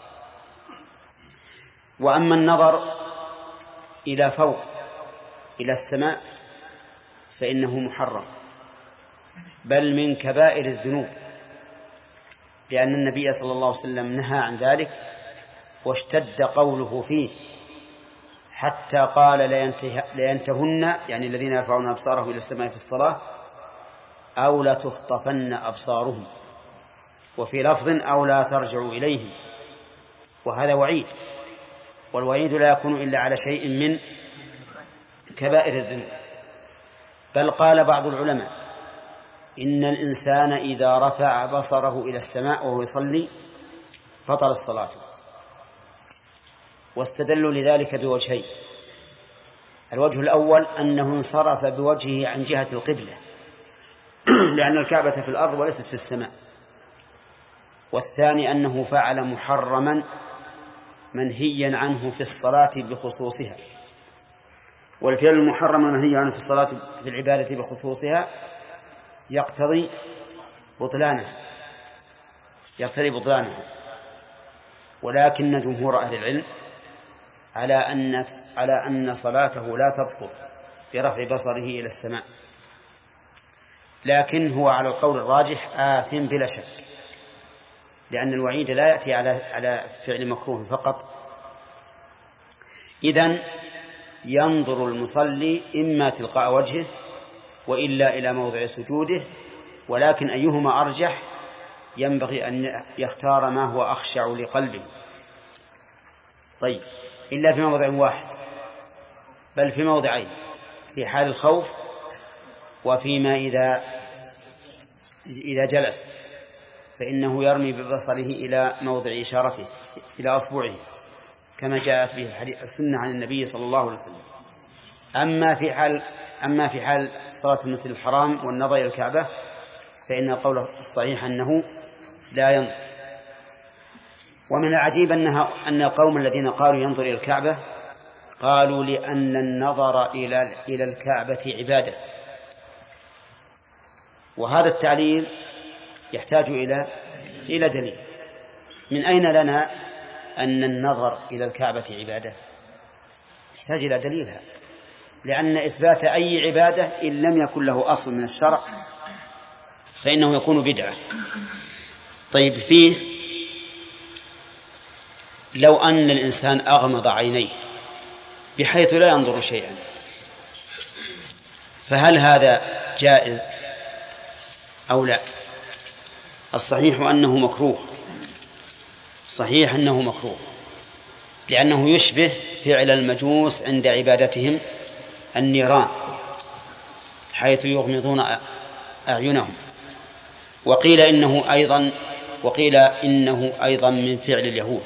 وأما النظر إلى فوق إلى السماء فإنه محرم، بل من كبائر الذنوب، لأن النبي صلى الله عليه وسلم نهى عن ذلك، واشتد قوله فيه حتى قال لينتهن، يعني الذين يرفعون أبصارهم إلى السماء في الصلاة، أو لا تخطفن أبصارهم، وفي لفظ أو لا ترجعوا إليهم. وهذا وعيد، والوعيد لا يكون إلا على شيء من كبائر الذنوب. بل قال بعض العلماء إن الإنسان إذا رفع بصره إلى السماء وهو يصلي بطل الصلاة. واستدلوا لذلك بوجهين: الوجه الأول أنه انصرف بوجهه عن جهة القبلة لأن الكعبة في الأرض وليست في السماء. والثاني أنه فعل محرما منهيا عنه في الصلاة بخصوصها، والفعل المحرم المنهي عنه في الصلاة في العبادة بخصوصها يقتضي بطلانها، ولكن جمهور أهل العلم على أن صلاته لا تبطل برفع بصره إلى السماء، لكن هو على القول الراجح آثم بلا شك، لأن الوعيد لا يأتي على فعل مكروه فقط. إذن ينظر المصلي إما تلقاء وجهه وإلا إلى موضع سجوده، ولكن أيهما أرجح ينبغي أن يختار ما هو أخشع لقلبه. طيب، إلا في موضع واحد، بل في موضعين، في حال الخوف وفيما إذا جلس، فإنه يرمي ببصره إلى موضع إشارته إلى أصبعه كما جاءت به السنة عن النبي صلى الله عليه وسلم. أما في حال صلاة المسجد الحرام والنظر إلى الكعبة فإن القول الصحيح أنه لا ينظر. ومن العجيب أن القوم الذين قالوا ينظر إلى الكعبة قالوا لأن النظر إلى الكعبة عبادة، وهذا التعليل يحتاج إلى دليل. من أين لنا أن النظر إلى الكعبة عبادة؟ يحتاج إلى دليلها، لأن إثبات أي عبادة إن لم يكن له أصل من الشرع فإنه يكون بدعة. طيب، فيه لو أن الإنسان أغمض عينيه بحيث لا ينظر شيئا، فهل هذا جائز أو لا؟ الصحيح أنه مكروه، لأنه يشبه فعل المجوس عند عبادتهم النيران حيث يغمضون أعينهم. وقيل إنه أيضا من فعل اليهود.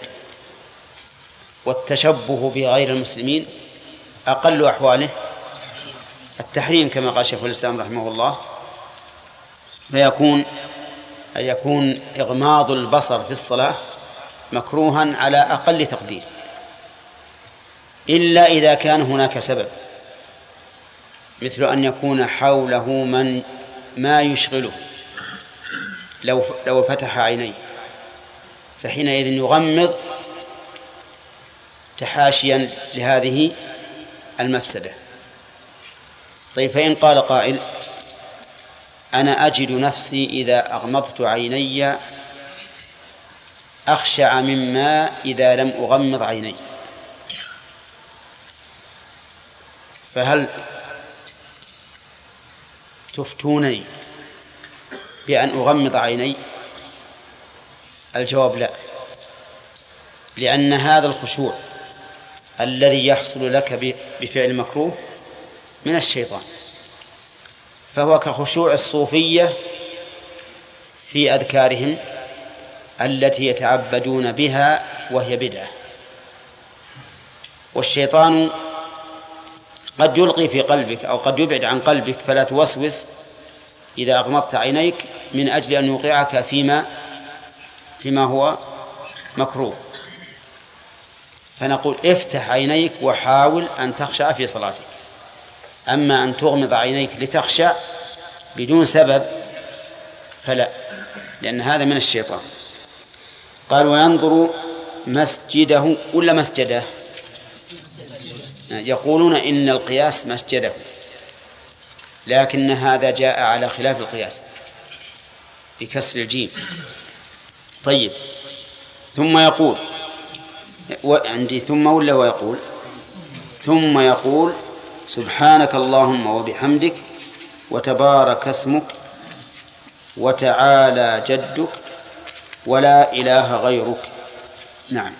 والتشبه بغير المسلمين أقل أحواله التحريم كما قال شيخ الإسلام رحمه الله، فيكون إغماض البصر في الصلاة مكروها على أقل تقدير، إلا إذا كان هناك سبب، مثل أن يكون حوله ما يشغله لو فتح عينيه فحينئذ يغمض تحاشيا لهذه المفسدة. طيب، فإن قال قائل أنا أجد نفسي إذا أغمضت عيني أخشع مما إذا لم أغمض عيني، فهل تفتونني بأن أغمض عيني؟ الجواب لا، لأن هذا الخشوع الذي يحصل لك بفعل مكروه من الشيطان، فهو كخشوع الصوفية في أذكارهم التي يتعبدون بها وهي بدعة. والشيطان قد يلقي في قلبك أو قد يبعد عن قلبك فلا توسوس إذا أغمضت عينيك من أجل أن يوقعك فيما هو مكروه. فنقول افتح عينيك وحاول أن تخشع في صلاتك، أما أن تغمض عينيك لتخشع بدون سبب فلا، لأن هذا من الشيطان. قال وينظر مسجده ولا مسجده؟ يقولون إن القياس مسجده، لكن هذا جاء على خلاف القياس بكسر الجيم. طيب، ثم يقول عندي ثم يقول سبحانك اللهم وبحمدك وتبارك اسمك وتعالى جدك ولا إله غيرك. نعم،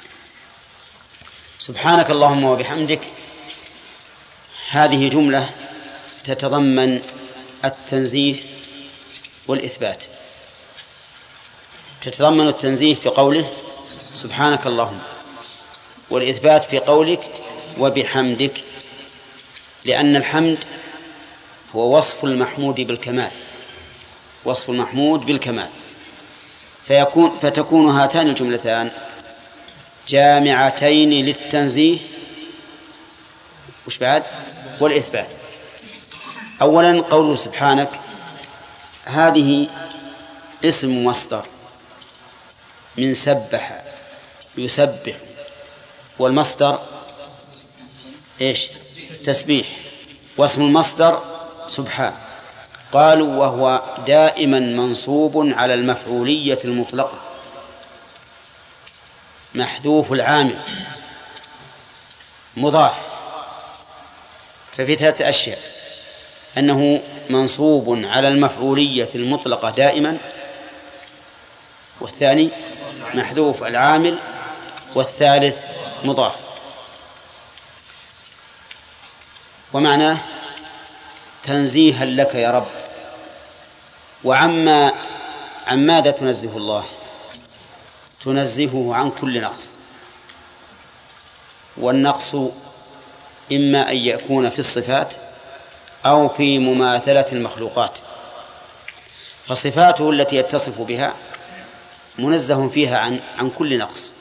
سبحانك اللهم وبحمدك هذه جملة تتضمن التنزيه والإثبات. تتضمن التنزيه في قوله سبحانك اللهم، والإثبات في قولك وبحمدك، لأن الحمد هو وصف المحمود بالكمال، فتكون هاتان الجملتان جامعتين للتنزيه وش بعد والإثبات. أولا قوله سبحانك هذه اسم مصدر من سبح يسبح، والمصدر إيش؟ تسبيح، واسم المصدر سبحان. قالوا وهو دائما منصوب على المفعولية المطلقة محذوف العامل مضاف. ففي 3 أشياء: أنه منصوب على المفعولية المطلقة دائما، والثاني محذوف العامل، والثالث مضاف. ومعناه تنزيها لك يا رب. وعن ماذا تنزه الله؟ تنزهه عن كل نقص، والنقص إما أن يكون في الصفات أو في مماثلة المخلوقات. فصفاته التي يتصف بها منزه فيها عن كل نقص.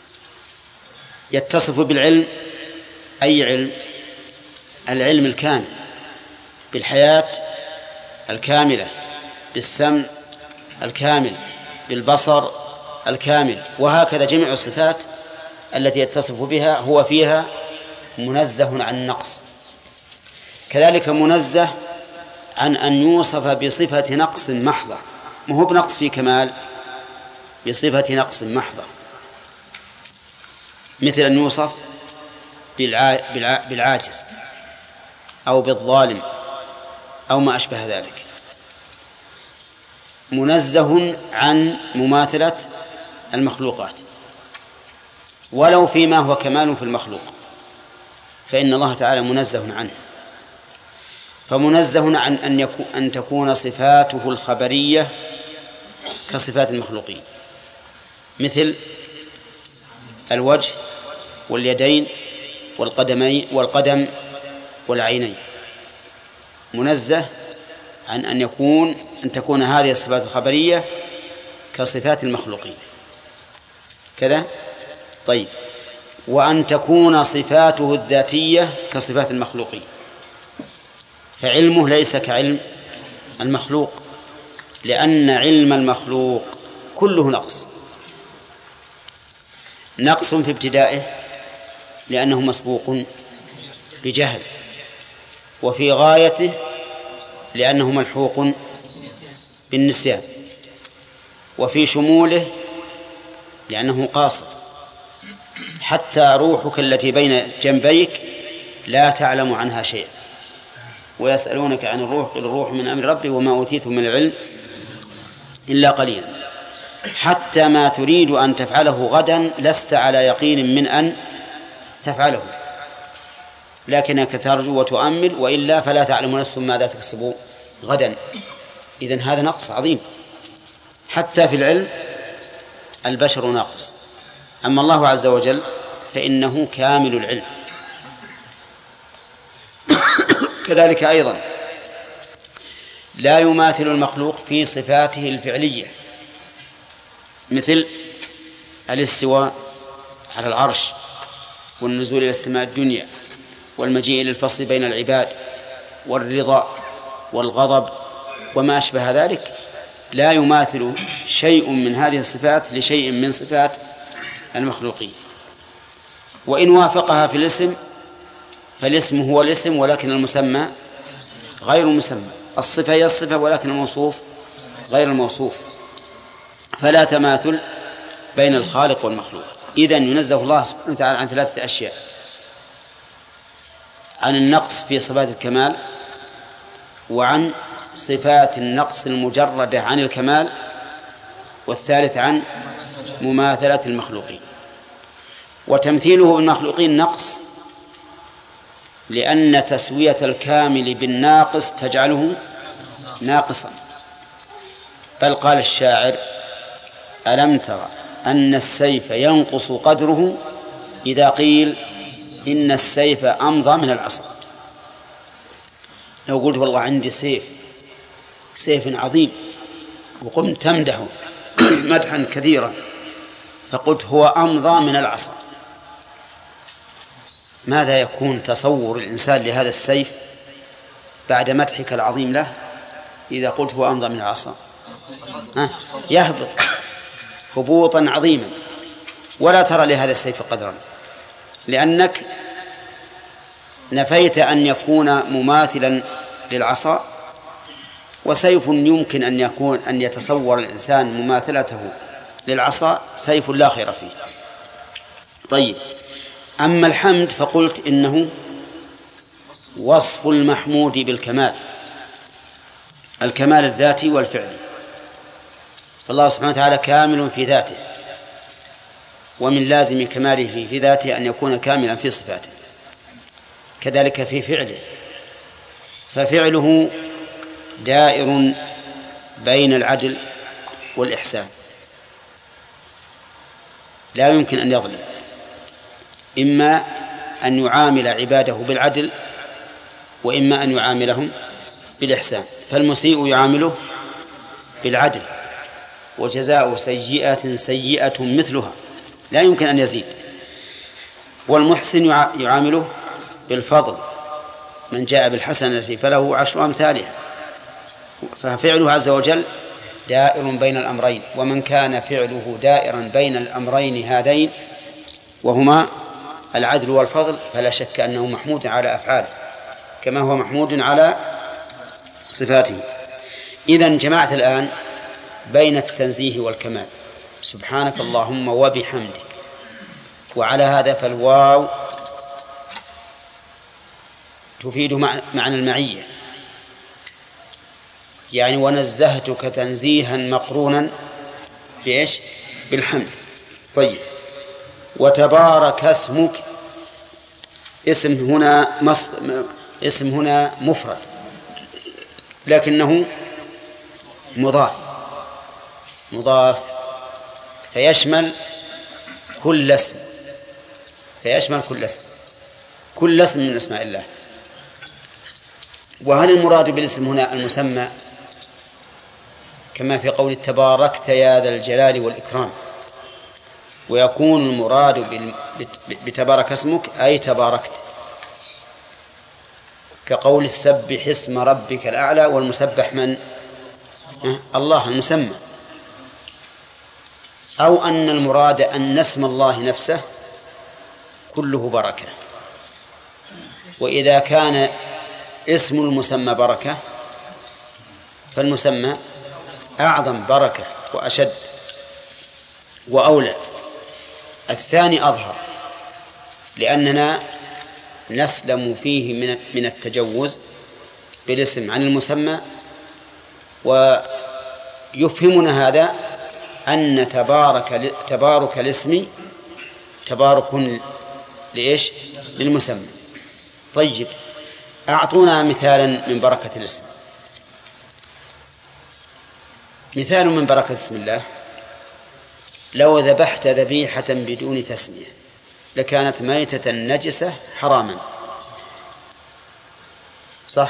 يتصف بالعلم، أي علم؟ العلم الكامل، بالحياة الكاملة، بالسمع الكامل، بالبصر الكامل، وهكذا جميع الصفات التي يتصف بها هو فيها منزه عن النقص. كذلك منزه عن أن يوصف بصفة نقص محضة، ما هو بنقص في كمال، بصفة نقص محضة، مثل أن يوصف بالعاجز أو بالظالم أو ما أشبه ذلك. منزه عن مماثلة المخلوقات، ولو فيما هو كمال في المخلوق فإن الله تعالى منزه عنه. فمنزه عن أن تكون صفاته الخبرية كصفات المخلوقين، مثل الوجه واليدين والقدم والعينين. منزه عن أن تكون هذه الصفات الخبرية كصفات المخلوقين كذا. طيب، وأن تكون صفاته الذاتية كصفات المخلوقين، فعلمه ليس كعلم المخلوق، لأن علم المخلوق كله نقص في ابتدائه لأنه مسبوق بجهل، وفي غايته لأنه ملحوق بالنسيان، وفي شموله لأنه قاصر. حتى روحك التي بين جنبيك لا تعلم عنها شيئا، ويسألونك عن الروح قل الروح من أمر ربي وما أوتيتم من العلم إلا قليلا. حتى ما تريد أن تفعله غدا لست على يقين من أن تفعله، لكنك ترجو وتؤمل، وإلا فلا تعلم نفس ماذا تكسب غدا. إذن هذا نقص عظيم. حتى في العلم البشر ناقص، أما الله عز وجل فإنه كامل العلم. كذلك أيضا لا يماثل المخلوق في صفاته الفعلية، مثل الاستواء على العرش، والنزول إلى السماء الدنيا، والمجيء للفصل بين العباد، والرضا والغضب وما أشبه ذلك. لا يماثل شيء من هذه الصفات لشيء من صفات المخلوقين. وإن وافقها في الاسم فالاسم هو الاسم ولكن المسمى غير المسمى، الصفة هي الصفة ولكن الموصوف غير الموصوف، فلا تماثل بين الخالق والمخلوق. إذن ينزه الله سبحانه وتعالى عن 3 أشياء: عن النقص في صفات الكمال، وعن صفات النقص المجردة عن الكمال، والثالث عن مماثلة المخلوقين. وتمثيله بالمخلوقين نقص، لأن تسوية الكامل بالناقص تجعله ناقصا. بل قال الشاعر: ألم ترى أن السيف ينقص قدره إذا قيل إن السيف أمضى من العصا. لو قلت والله عندي سيف عظيم وقمت تمدحه مدحا كثيرا، فقلت هو أمضى من العصا، ماذا يكون تصور الإنسان لهذا السيف بعد مدحك العظيم له إذا قلت هو أمضى من العصا؟ يهبط هبوطا عظيما، ولا ترى لهذا السيف قدرا، لأنك نفيت أن يكون مماثلا للعصا، وسيف يمكن أن يتصور الإنسان مماثلته للعصا سيف لا خير فيه. طيب، أما الحمد فقلت إنه وصف المحمود بالكمال، الكمال الذاتي والفعلي، فالله سبحانه وتعالى كامل في ذاته، ومن لازم كماله في ذاته أن يكون كاملا في صفاته، كذلك في فعله، ففعله دائر بين العدل والإحسان، لا يمكن أن يظلم، إما أن يعامل عباده بالعدل وإما أن يعاملهم بالإحسان. فالمسيء يعامله بالعدل، وجزاء سيئة سيئة مثلها، لا يمكن أن يزيد. والمحسن يعامله بالفضل، من جاء بالحسنة فله 10 أمثالها. ففعله عز وجل دائر بين الأمرين، ومن كان فعله دائرا بين الأمرين هذين وهما العدل والفضل فلا شك أنه محمود على أفعاله كما هو محمود على صفاته. إذن جمعت الآن بين التنزيه والكمال، سبحانك اللهم وبحمدك، وعلى هذا فالواو تفيد معنى المعية، يعني ونزهتك تنزيها مقرونا بإيش؟ بالحمد. طيب، وتبارك اسمك، اسم هنا مفرد لكنه مضاف فيشمل كل اسم، كل اسم من اسماء الله. وهل المراد بالاسم هنا المسمى كما في قول تباركت يا ذا الجلال والإكرام، ويكون المراد بتبارك اسمك أي تباركت، كقول سبح اسم ربك الأعلى، والمسبح من؟ الله المسمى. أو أن المراد أن اسم الله نفسه كله بركة، وإذا كان اسم المسمى بركة فالمسمى أعظم بركة وأشد وأولى. الثاني أظهر، لأننا نسلم فيه من التجوز بالاسم عن المسمى، ويفهمنا هذا أن تبارك الاسم تبارك لإيش؟ للمسمى. طيب، أعطونا مثالا من بركة الاسم. مثال من بركة اسم الله: لو ذبحت ذبيحة بدون تسمية لكانت ميتة نجسة حراما، صح؟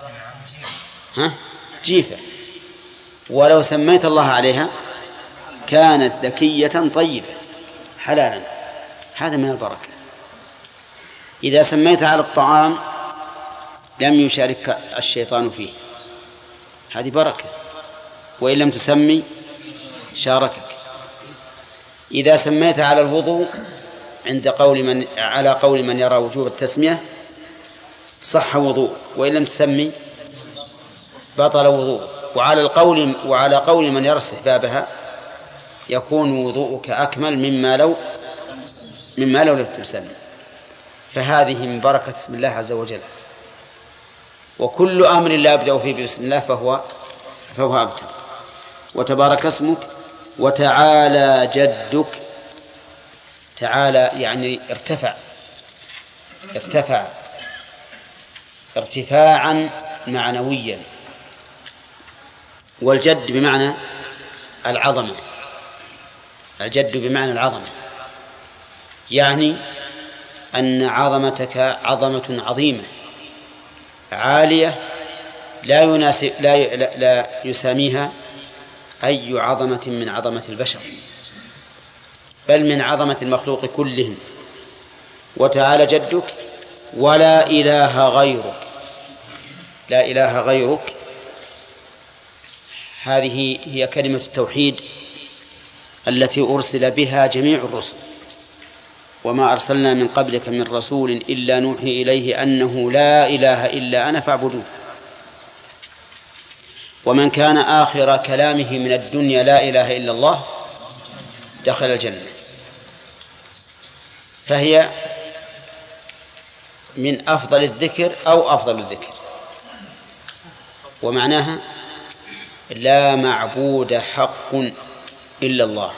جيفة. ولو سميت الله عليها كانت ذكية طيبة حلالا، هذا من البركة. إذا سميت على الطعام لم يشارك الشيطان فيه، هذه بركة، وإن لم تسمي شاركك. إذا سميت على الوضوء على قول من يرى وجوب التسمية صح وضوء، وإن لم تسمي بطل وضوء. وعلى قول من يرى استحبابها يكون وضوءك أكمل مما لو لم تسمي. فهذه من بركة اسم الله عز وجل، وكل أمر لا يبدأ فيه بسم الله فهو أبتر. وتبارك اسمك وتعالى جدك، تعالى يعني ارتفع ارتفاعا معنويا، والجد بمعنى العظمة، الجد بمعنى العظمة، يعني أن عظمتك عظمة عظيمة عالية لا يساميها أي عظمة من عظمة البشر، بل من عظمة المخلوق كلهم. وتعالى جدك ولا إله غيرك. لا إله غيرك هذه هي كلمة التوحيد التي أرسل بها جميع الرسل، وما أرسلنا من قبلك من رسول إلا نوحي إليه أنه لا إله إلا أنا فاعبدون. ومن كان آخر كلامه من الدنيا لا إله إلا الله دخل الجنة. فهي من أفضل الذكر أو أفضل الذكر، ومعناها لا معبود حق إلا الله.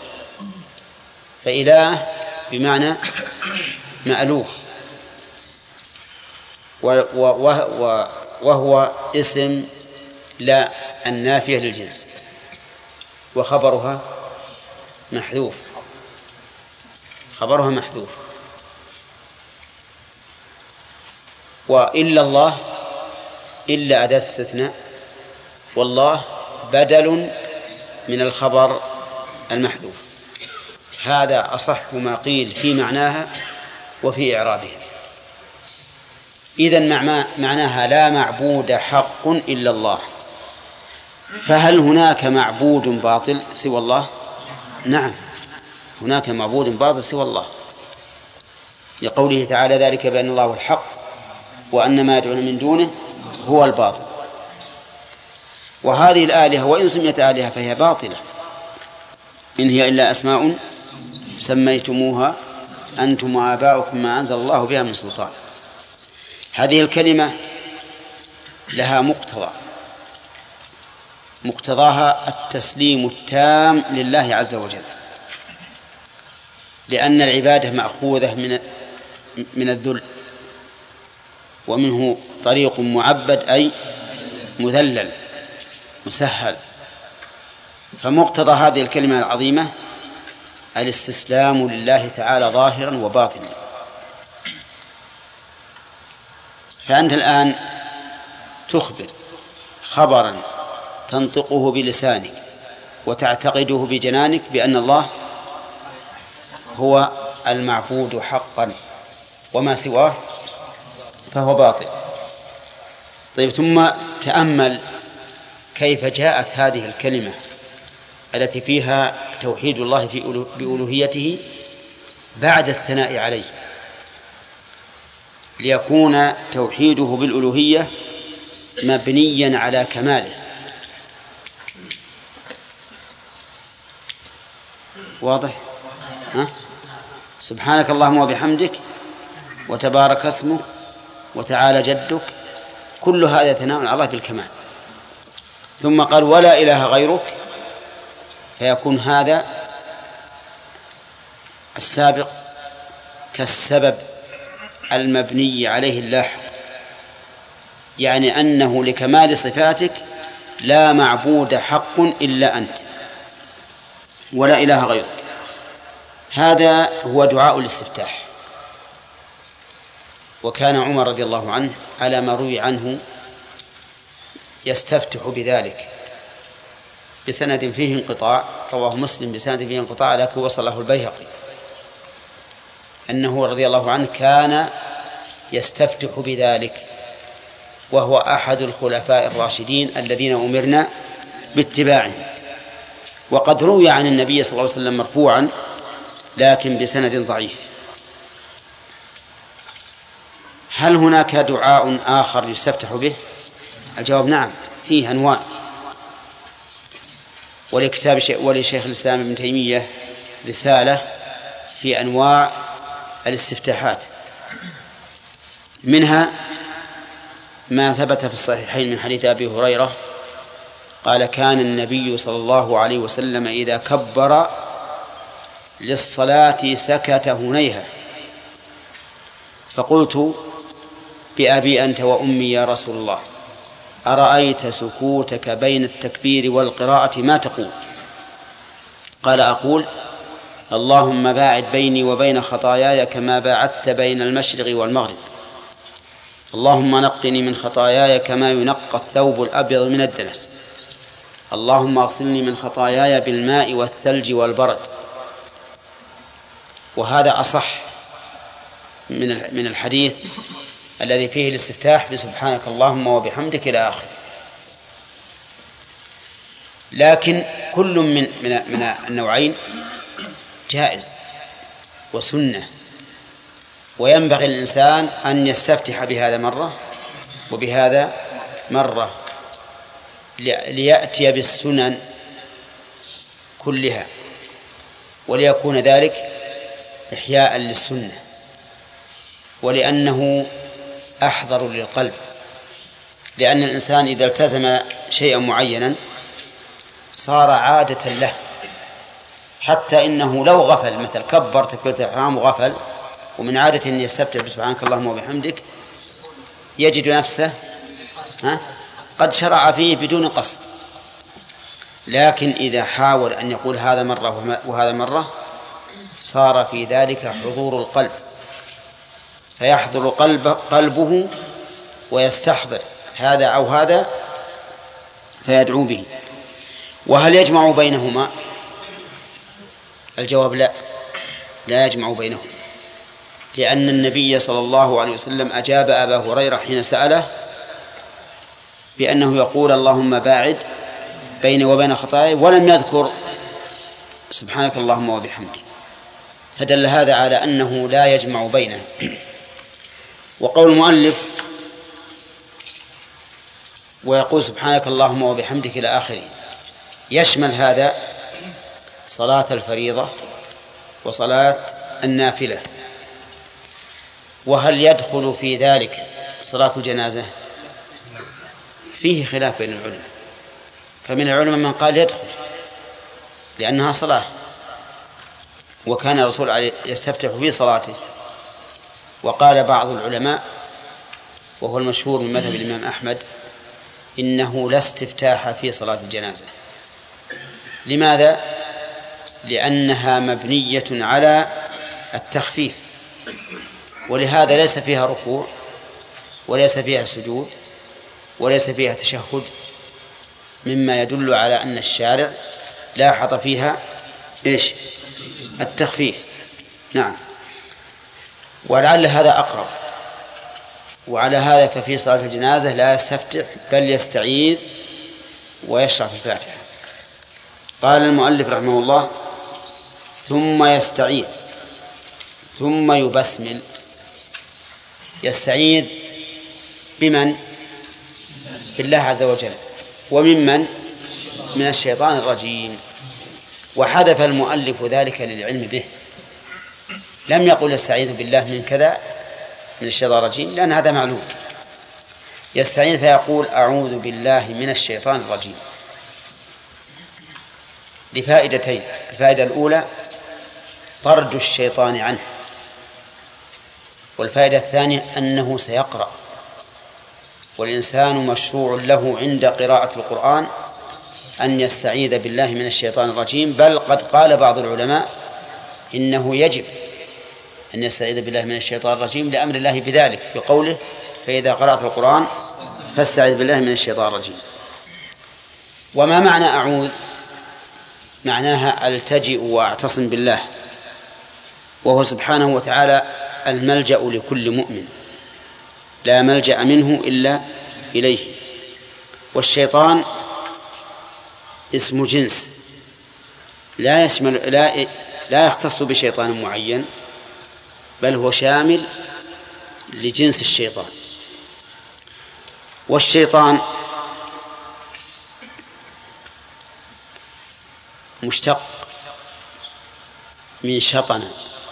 فإله بمعنى مألوه، وهو اسم لا النافية للجنس، وخبرها محذوف. خبرها محذوف. وإلا الله إلا أداة استثناء، والله بدل من الخبر المحذوف. هذا أصح ما قيل في معناها وفي إعرابها. إذن معناها لا معبود حق إلا الله. فهل هناك معبود باطل سوى الله؟ نعم، هناك معبود باطل سوى الله، لقوله تعالى ذلك بأن الله هو الحق وأن ما يدعون من دونه هو الباطل. وهذه الآلهة وإن سميت آلهة فهي باطلة، إن هي إلا أسماء سميتموها أنتم وآباؤكم ما أنزل الله بها من سلطان. هذه الكلمة لها مقتضاها التسليم التام لله عز وجل، لأن العبادة مأخوذة من الذل، ومنه طريق معبد أي مذلل مسهل. فمقتضى هذه الكلمة العظيمة الاستسلام لله تعالى ظاهرا وباطنا. فأنت الآن تخبر خبرا تنطقه بلسانك وتعتقده بجنانك بأن الله هو المعبود حقا، وما سواه فهو باطل. طيب، ثم تأمل كيف جاءت هذه الكلمة التي فيها توحيد الله بألوهيته بعد الثناء عليه، ليكون توحيده بالألوهية مبنيا على كماله. واضح؟ سبحانك اللهم وبحمدك وتبارك اسمك وتعالى جدك، كل هذا ثناء على الله بالكمال. ثم قال ولا إله غيرك، فيكون هذا السابق كالسبب المبني عليه اللاحق، يعني أنه لكمال صفاتك لا معبود حق إلا أنت ولا إله غيرك. هذا هو دعاء الاستفتاح. وكان عمر رضي الله عنه على ما روي عنه يستفتح بذلك بسند فيه انقطاع، رواه مسلم بسند فيه انقطاع لكن وصله البيهقي، أنه رضي الله عنه كان يستفتح بذلك، وهو أحد الخلفاء الراشدين الذين أمرنا باتباعهم. وقد روي عن النبي صلى الله عليه وسلم مرفوعا لكن بسند ضعيف. هل هناك دعاء آخر يستفتح به؟ الجواب نعم، فيه أنواع. ولشيخ الإسلام ابن تيمية رسالة في أنواع الاستفتاحات، منها ما ثبت في الصحيحين من حديث أبي هريرة قال كان النبي صلى الله عليه وسلم إذا كبر للصلاة سكت هنيها، فقلت بأبي أنت وأمي يا رسول الله أرأيت سكوتك بين التكبير والقراءة ما تقول؟ قال أقول اللهم باعد بيني وبين خطاياي كما باعدت بين المشرق والمغرب، اللهم نقني من خطاياي كما ينقى الثوب الأبيض من الدنس، اللهم اغسلني من خطاياي بالماء والثلج والبرد. وهذا أصح من الحديث الذي فيه الاستفتاح بسبحانك اللهم وبحمدك إلى آخره. لكن كل من النوعين جائز وسنة، وينبغي للإنسان أن يستفتح بهذا مرة وبهذا مرة ليأتي بالسنن كلها، وليكون ذلك إحياء للسنة، ولأنه أحضر للقلب. لأن الإنسان إذا التزم شيئا معينا صار عادة له، حتى إنه لو غفل، مثل كبر تكبيرة الإحرام وغفل ومن عادة أن يستفتح بسبحانك اللهم وبحمدك، يجد نفسه قد شرع فيه بدون قصد. لكن إذا حاول أن يقول هذا مرة وهذا مرة صار في ذلك حضور القلب، فيحضر قلبه ويستحضر هذا أو هذا فيدعو به. وهل يجمع بينهما؟ الجواب لا يجمع بينهما، لأن النبي صلى الله عليه وسلم أجاب أبا هريرة حين سأله بأنه يقول اللهم باعد بيني وبين خطاياي، ولم يذكر سبحانك اللهم وبحمدك، فدل هذا على أنه لا يجمع بينه. وقول المؤلف ويقول سبحانك اللهم وبحمدك إلى آخره يشمل هذا صلاة الفريضة وصلاة النافلة. وهل يدخل في ذلك صلاة الجنازة؟ فيه خلاف بين العلماء، فمن العلماء من قال يدخل لأنها صلاة، وكان الرسول يستفتح في صلاته. وقال بعض العلماء وهو المشهور من مذهب الإمام أحمد إنه لا استفتاح في صلاة الجنازة. لماذا؟ لأنها مبنية على التخفيف، ولهذا ليس فيها ركوع وليس فيها سجود وليس فيها تشهد، مما يدل على أن الشارع لاحظ فيها التخفيف. نعم، ولعل هذا أقرب. وعلى هذا ففي صلاة الجنازة لا يستفتح بل يستعيذ ويشرع في الفاتحة. قال المؤلف رحمه الله ثم يستعيذ ثم يبسمل. يستعيذ بمن؟ بالله عز وجل. وممن؟ من الشيطان الرجيم. وحذف المؤلف ذلك للعلم به، لم يقل يستعيذ بالله من كذا من الشيطان الرجيم، لأن هذا معلوم. يستعيذ فيقول أعوذ بالله من الشيطان الرجيم لفائدتين. الفائدة الأولى طرد الشيطان عنه، والفائدة الثانية أنه سيقرأ، والإنسان مشروع له عند قراءة القرآن أن يستعيذ بالله من الشيطان الرجيم. بل قد قال بعض العلماء إنه يجب أن يستعيذ بالله من الشيطان الرجيم لأمر الله بذلك في قوله فإذا قرأت القرآن فاستعذ بالله من الشيطان الرجيم. وما معنى أعوذ؟ معناها ألتجئ وأعتصم بالله، وهو سبحانه وتعالى الملجأ لكل مؤمن، لا ملجأ منه إلا إليه. والشيطان اسم جنس لا يشمل لا يختص بشيطان معين، بل هو شامل لجنس الشيطان. والشيطان مشتق من شطن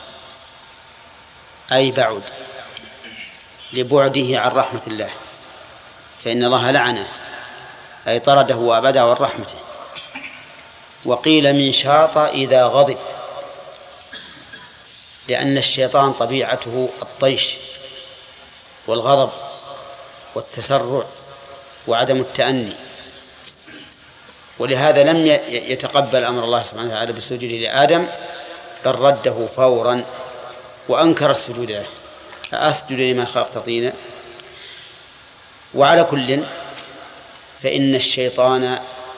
أي بعد، لبعده عن رحمة الله، فإن الله لعنه أي طرده وأبعده عن رحمته. وقيل من شاط إذا غضب، لأن الشيطان طبيعته الطيش والغضب والتسرع وعدم التأني، ولهذا لم يتقبل أمر الله سبحانه وتعالى بالسجود لآدم، بل رده فورا وأنكر السجود له، أسجد لمن خلقت طينا. وعلى كل فإن الشيطان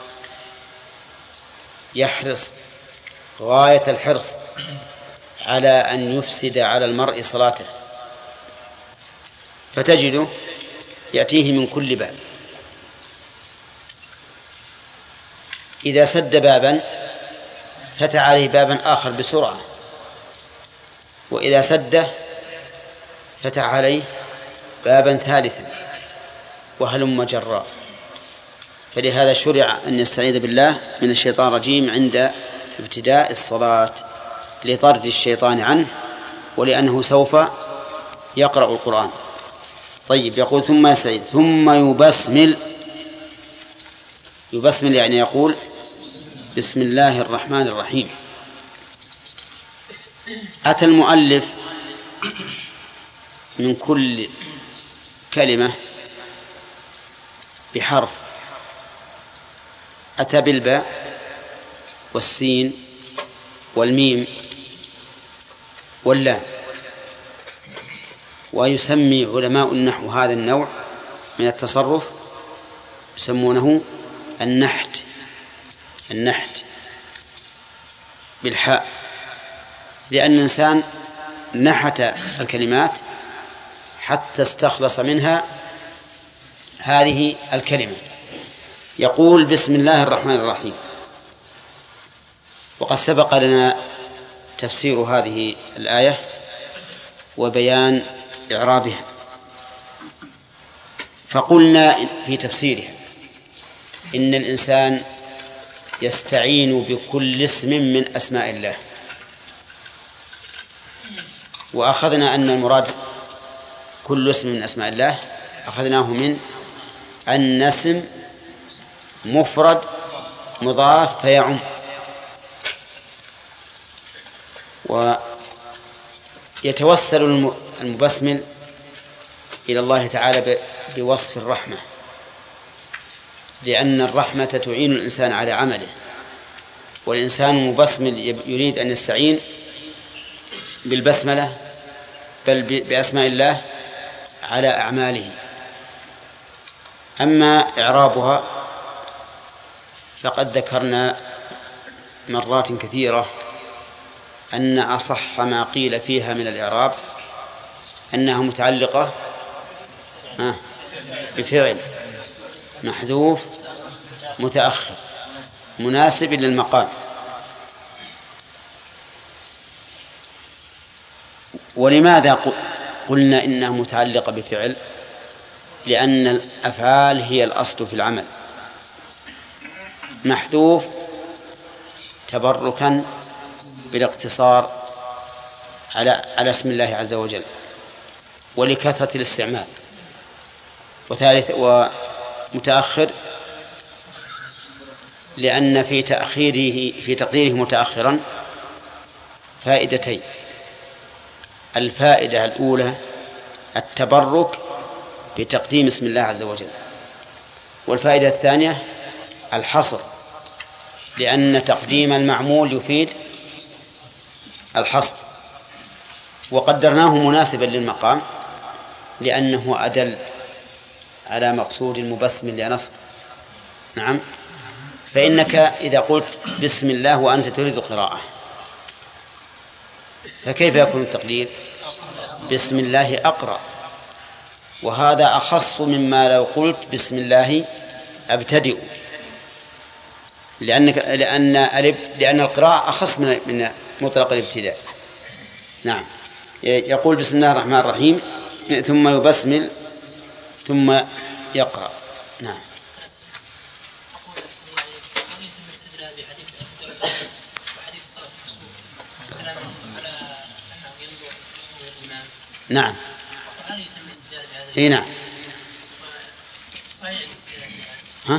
يحرص غاية الحرص على أن يفسد على المرء صلاته، فتجده يأتيه من كل باب. إذا سد بابا فتح عليه بابا آخر بسرعة، وإذا سده فتح عليه بابا ثالثا، وهلم جرا. فلهذا شرع أن يستعيذ بالله من الشيطان الرجيم عند ابتداء الصلاة لطرد الشيطان عنه، ولأنه سوف يقرأ القرآن. طيب، يقول ثم يستعيذ ثم يبسمل. يبسمل يعني يقول بسم الله الرحمن الرحيم. أتى المؤلف من كل كلمة بحرف، أتى بالباء والسين والميم واللام. ويسمي علماء النحو هذا النوع من التصرف يسمونه النحت. النحت بالحاء، لأن الإنسان نحت الكلمات حتى استخلص منها هذه الكلمة. يقول بسم الله الرحمن الرحيم. وقد سبق لنا تفسير هذه الآية وبيان إعرابها، فقلنا في تفسيرها إن الإنسان يستعين بكل اسم من أسماء الله، وأخذنا أن المراد كل اسم من أسماء الله أخذناه من أن اسم مفرد مضاف فيعم. ويتوسل المبسمل إلى الله تعالى بوصف الرحمة، لأن الرحمة تعين الإنسان على عمله، والإنسان المبسمل يريد أن يستعين بالبسملة بل بأسماء الله على أعماله. أما إعرابها فقد ذكرنا مرات كثيرة أن أصح ما قيل فيها من الإعراب أنها متعلقة بفعل محذوف متأخر مناسب للمقام. ولماذا قلنا إنها متعلقة بفعل؟ لأن الأفعال هي الأصل في العمل. محذوف تبركا بالاقتصار على اسم الله عز وجل ولكثرة الاستعمال. وثالث ومتأخر لأن في تقديره متأخرا فائدتين: الفائدة الأولى التبرك بتقديم اسم الله عز وجل، والفائدة الثانية الحصر، لأن تقديم المعمول يفيد الحصر. وقدرناه مناسبا للمقام لأنه أدل على مقصود المبسمل لنصب. نعم. فإنك إذا قلت بسم الله وأنت تريد القراءة فكيف يكون التقدير؟ بسم الله أقرأ، وهذا أخص مما لو قلت بسم الله أبتدئ، لأن القراءة أخص من مطلق الابتداء. نعم. يقول بسم الله الرحمن الرحيم ثم يبسمل ثم يقرأ. نعم. نعم. اي نعم. ها؟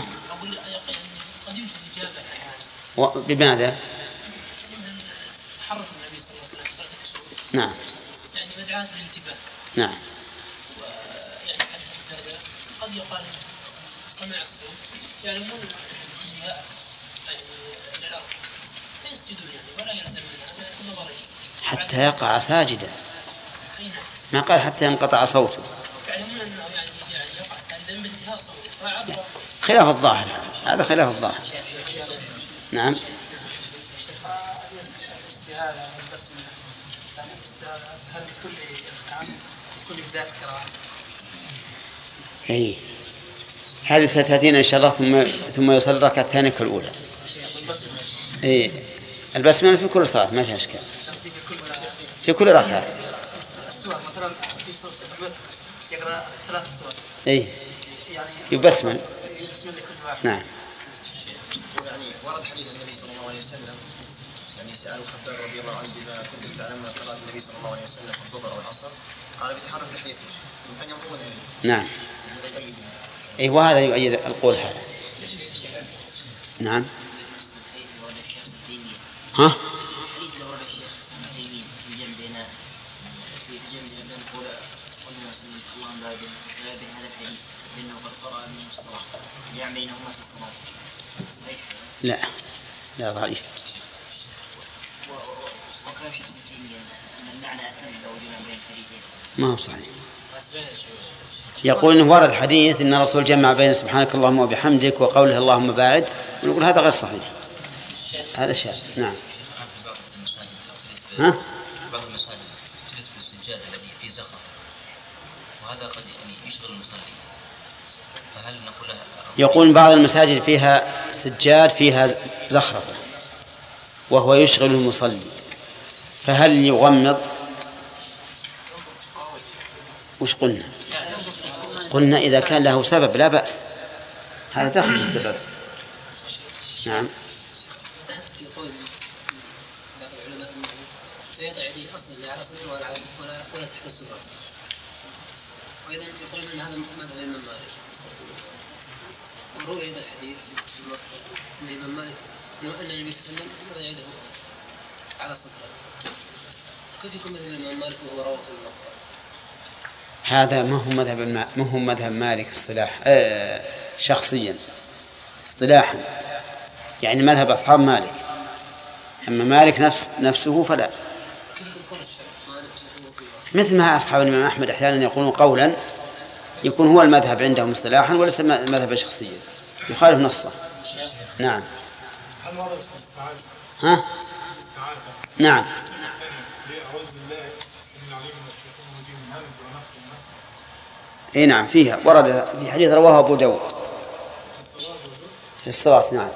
بماذا؟ حرك النبي صلى الله عليه وسلم صلاة الكسوف. نعم. يعني مدعاة الانتباه. نعم. يعني حدث قد يقال سمع الصوت يعلمون انها يعني للارض فيسجدون يعني ولا يلزم هذا النظرين حتى يقع ساجدا. ما قال حتى ينقطع صوته. يعلمون انه يعني يقع ساجدا بانتهاء صوته. خلاف الظاهر، هذا خلاف الظاهر. نعم. هل كل بداية قراءة إيه هذه ستأتينا إن شاء الله. ثم يصلي الركعة الثانية كالأولى. إيه البسملة في كل صلاة ما فيها إشكال، في كل ركعة. السور مثلا في سورة الفتح يقرأ 3 سور. إيه يبسمل. لكل واحد. نعم. يعني ورد حديث النبي صلى الله عليه وسلم يعني سأل خباب رضي الله عنه إذا كنت تعلم قراءة النبي صلى الله عليه وسلم في الظهر أو العصر قال بيتحرك لحيته يمكن ينظرون إليه. نعم. أي وهذا يؤيد القول هذا. نعم. ها؟ لا لا ضعيف. ما هو صحيح. يقول إنه ورد حديث إن الرسول جمع بين سبحانك اللهم وبحمدك وقوله اللهم باعد، ونقول هذا غير صحيح، هذا شاذ. نعم. ها؟ بعض المساجد تجد في السجاد الذي فيه زخرفة وهذا قد يشغل المصلي، فهل نقول له؟ يقول بعض المساجد فيها سجاد فيها زخرفة وهو يشغل المصلي، فهل يغمض؟ وش قلنا؟ قلنا إذا كان له سبب لا بأس، هذا داخل في السبب. نعم. يقول بعض العلماء لا يضع يديه أصلا على صدره ولا تحت السرة، وأيضا يقول أن هذا مذهب الإمام مالك. وروي أيضا الحديث أن الإمام مالك أن النبي صلى الله عليه وسلم يضع يده على صدره. كيف يكون مذهب الإمام مالك وهو رواه في المقبرة؟ هذا ما هو مذهب مالك شخصيا، اصطلاحا يعني مذهب أصحاب مالك، أما مالك نفسه فلا. مثل ما أصحاب الإمام أحمد أحيانا يقولون قولا يكون هو المذهب عندهم اصطلاحا وليس مذهبا شخصيا يخالف نصه. نعم. ها؟ نعم. اي نعم فيها، ورد في حديث رواه أبو داود في الصلاة. نعم.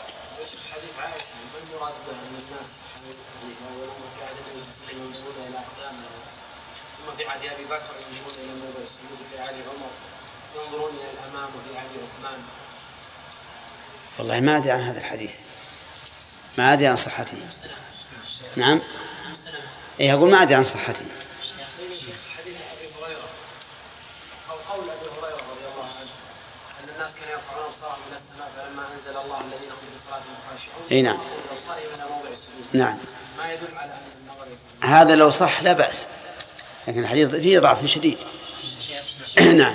والله ما أدري عن هذا الحديث، ما أدري عن صحته. نعم. إيه أقول ما أدري عن صحته. الناس كانوا يرفعون أبصارهم من السماء فلما أنزل الله الذين هم بصلاتهم خاشعون. أي نعم. نعم. ما يدل على أن النظر هذا لو صح لا بأس، لكن الحديث فيه ضعف شديد. نعم.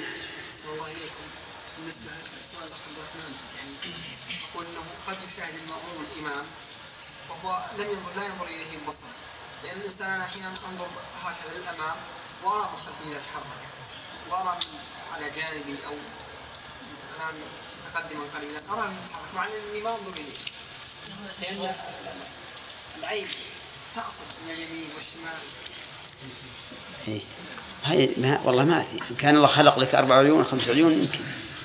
بالنسبة لسؤال الأخ عبد الرحمن يعني يقول أنه قد يشاهد المأموم الإمام وهو لا ينظر إليه البصر، لأن الإنسان أحيانا أنظر هكذا للأمام وأرى خلفي يتحرك وأرى على جانبي أو الآن متقدما قليلا أرى يتحرك مع أنني ما أنظر إليه، لأن العين تأخذ من اليمين والشمال. إيه هاي والله ما أدري، كان الله خلق لك 4 عيون 5 عيون يمكن،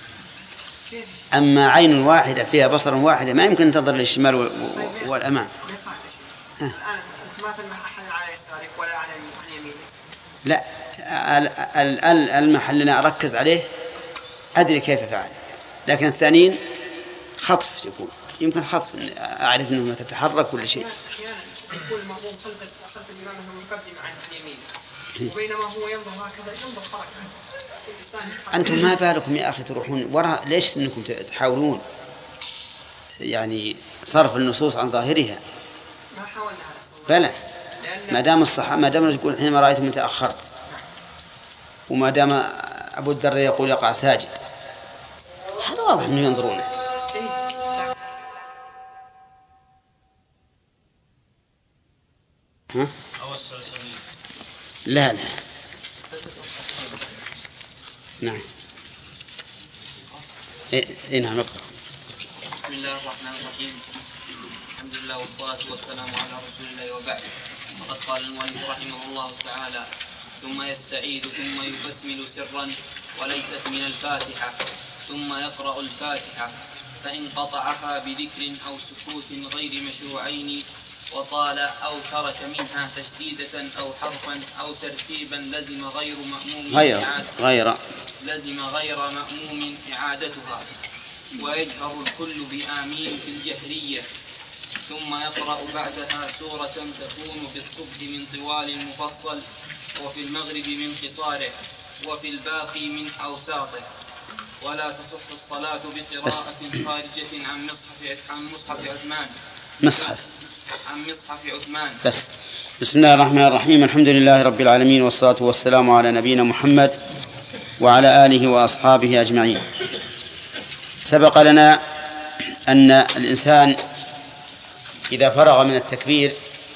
أما عين واحدة فيها بصر واحدة ما يمكن تنظر للشمال والأمام. الآن ما تلمح أحد على يسارك ولا على يمينك. لا المحل اللي أركز عليه أدري كيف فعل، لكن الثانيين خطف يمكن خطف أعرف أنه تتحرك كل شيء. أحيانا يكون المأموم خلف الإمام مقدم عن يمينه وبينما هو ينظر هكذا ينظر حركة. أنتم ما بالكم يا أخي تروحون وراء؟ ليش أنكم تحاولون يعني صرف النصوص عن ظاهرها؟ ما حاولنا هذا. بلى ما دام الصحابة ما دام يقول حينما رأيتم تأخرت، وما دام أبو الدرداء يقول يقع ساجد، هذا واضح أنه ينظرونه. ها؟ لا نعم. إيه نعم اقرأ. بسم الله الرحمن الرحيم. الحمد لله والصلاة والسلام على رسول الله وبعد. وقد قال المؤلف رحمه الله تعالى: ثم يستعيذ ثم يبسمل سرا وليست من الفاتحة، ثم يقرأ الفاتحة، فإن قطعها بذكر أو سكوت غير مشروعين وطال أو ترك منها تشديدة أو حرفا أو ترتيبا لزم غير مأموم إعادتها، ويجهر الكل بآمين في الجهرية، ثم يقرأ بعدها سورة تكون في الصبح من طوال المفصل، وفي المغرب من قصاره، وفي الباقي من أوساطه. ولا تصح الصلاة بقراءة خارجة عن مصحف عثمان. بسم الله الرحمن الرحيم. الحمد لله رب العالمين، والصلاة والسلام على نبينا محمد وعلى آله وأصحابه أجمعين. سبق لنا أن الإنسان إذا فرغ من التكبير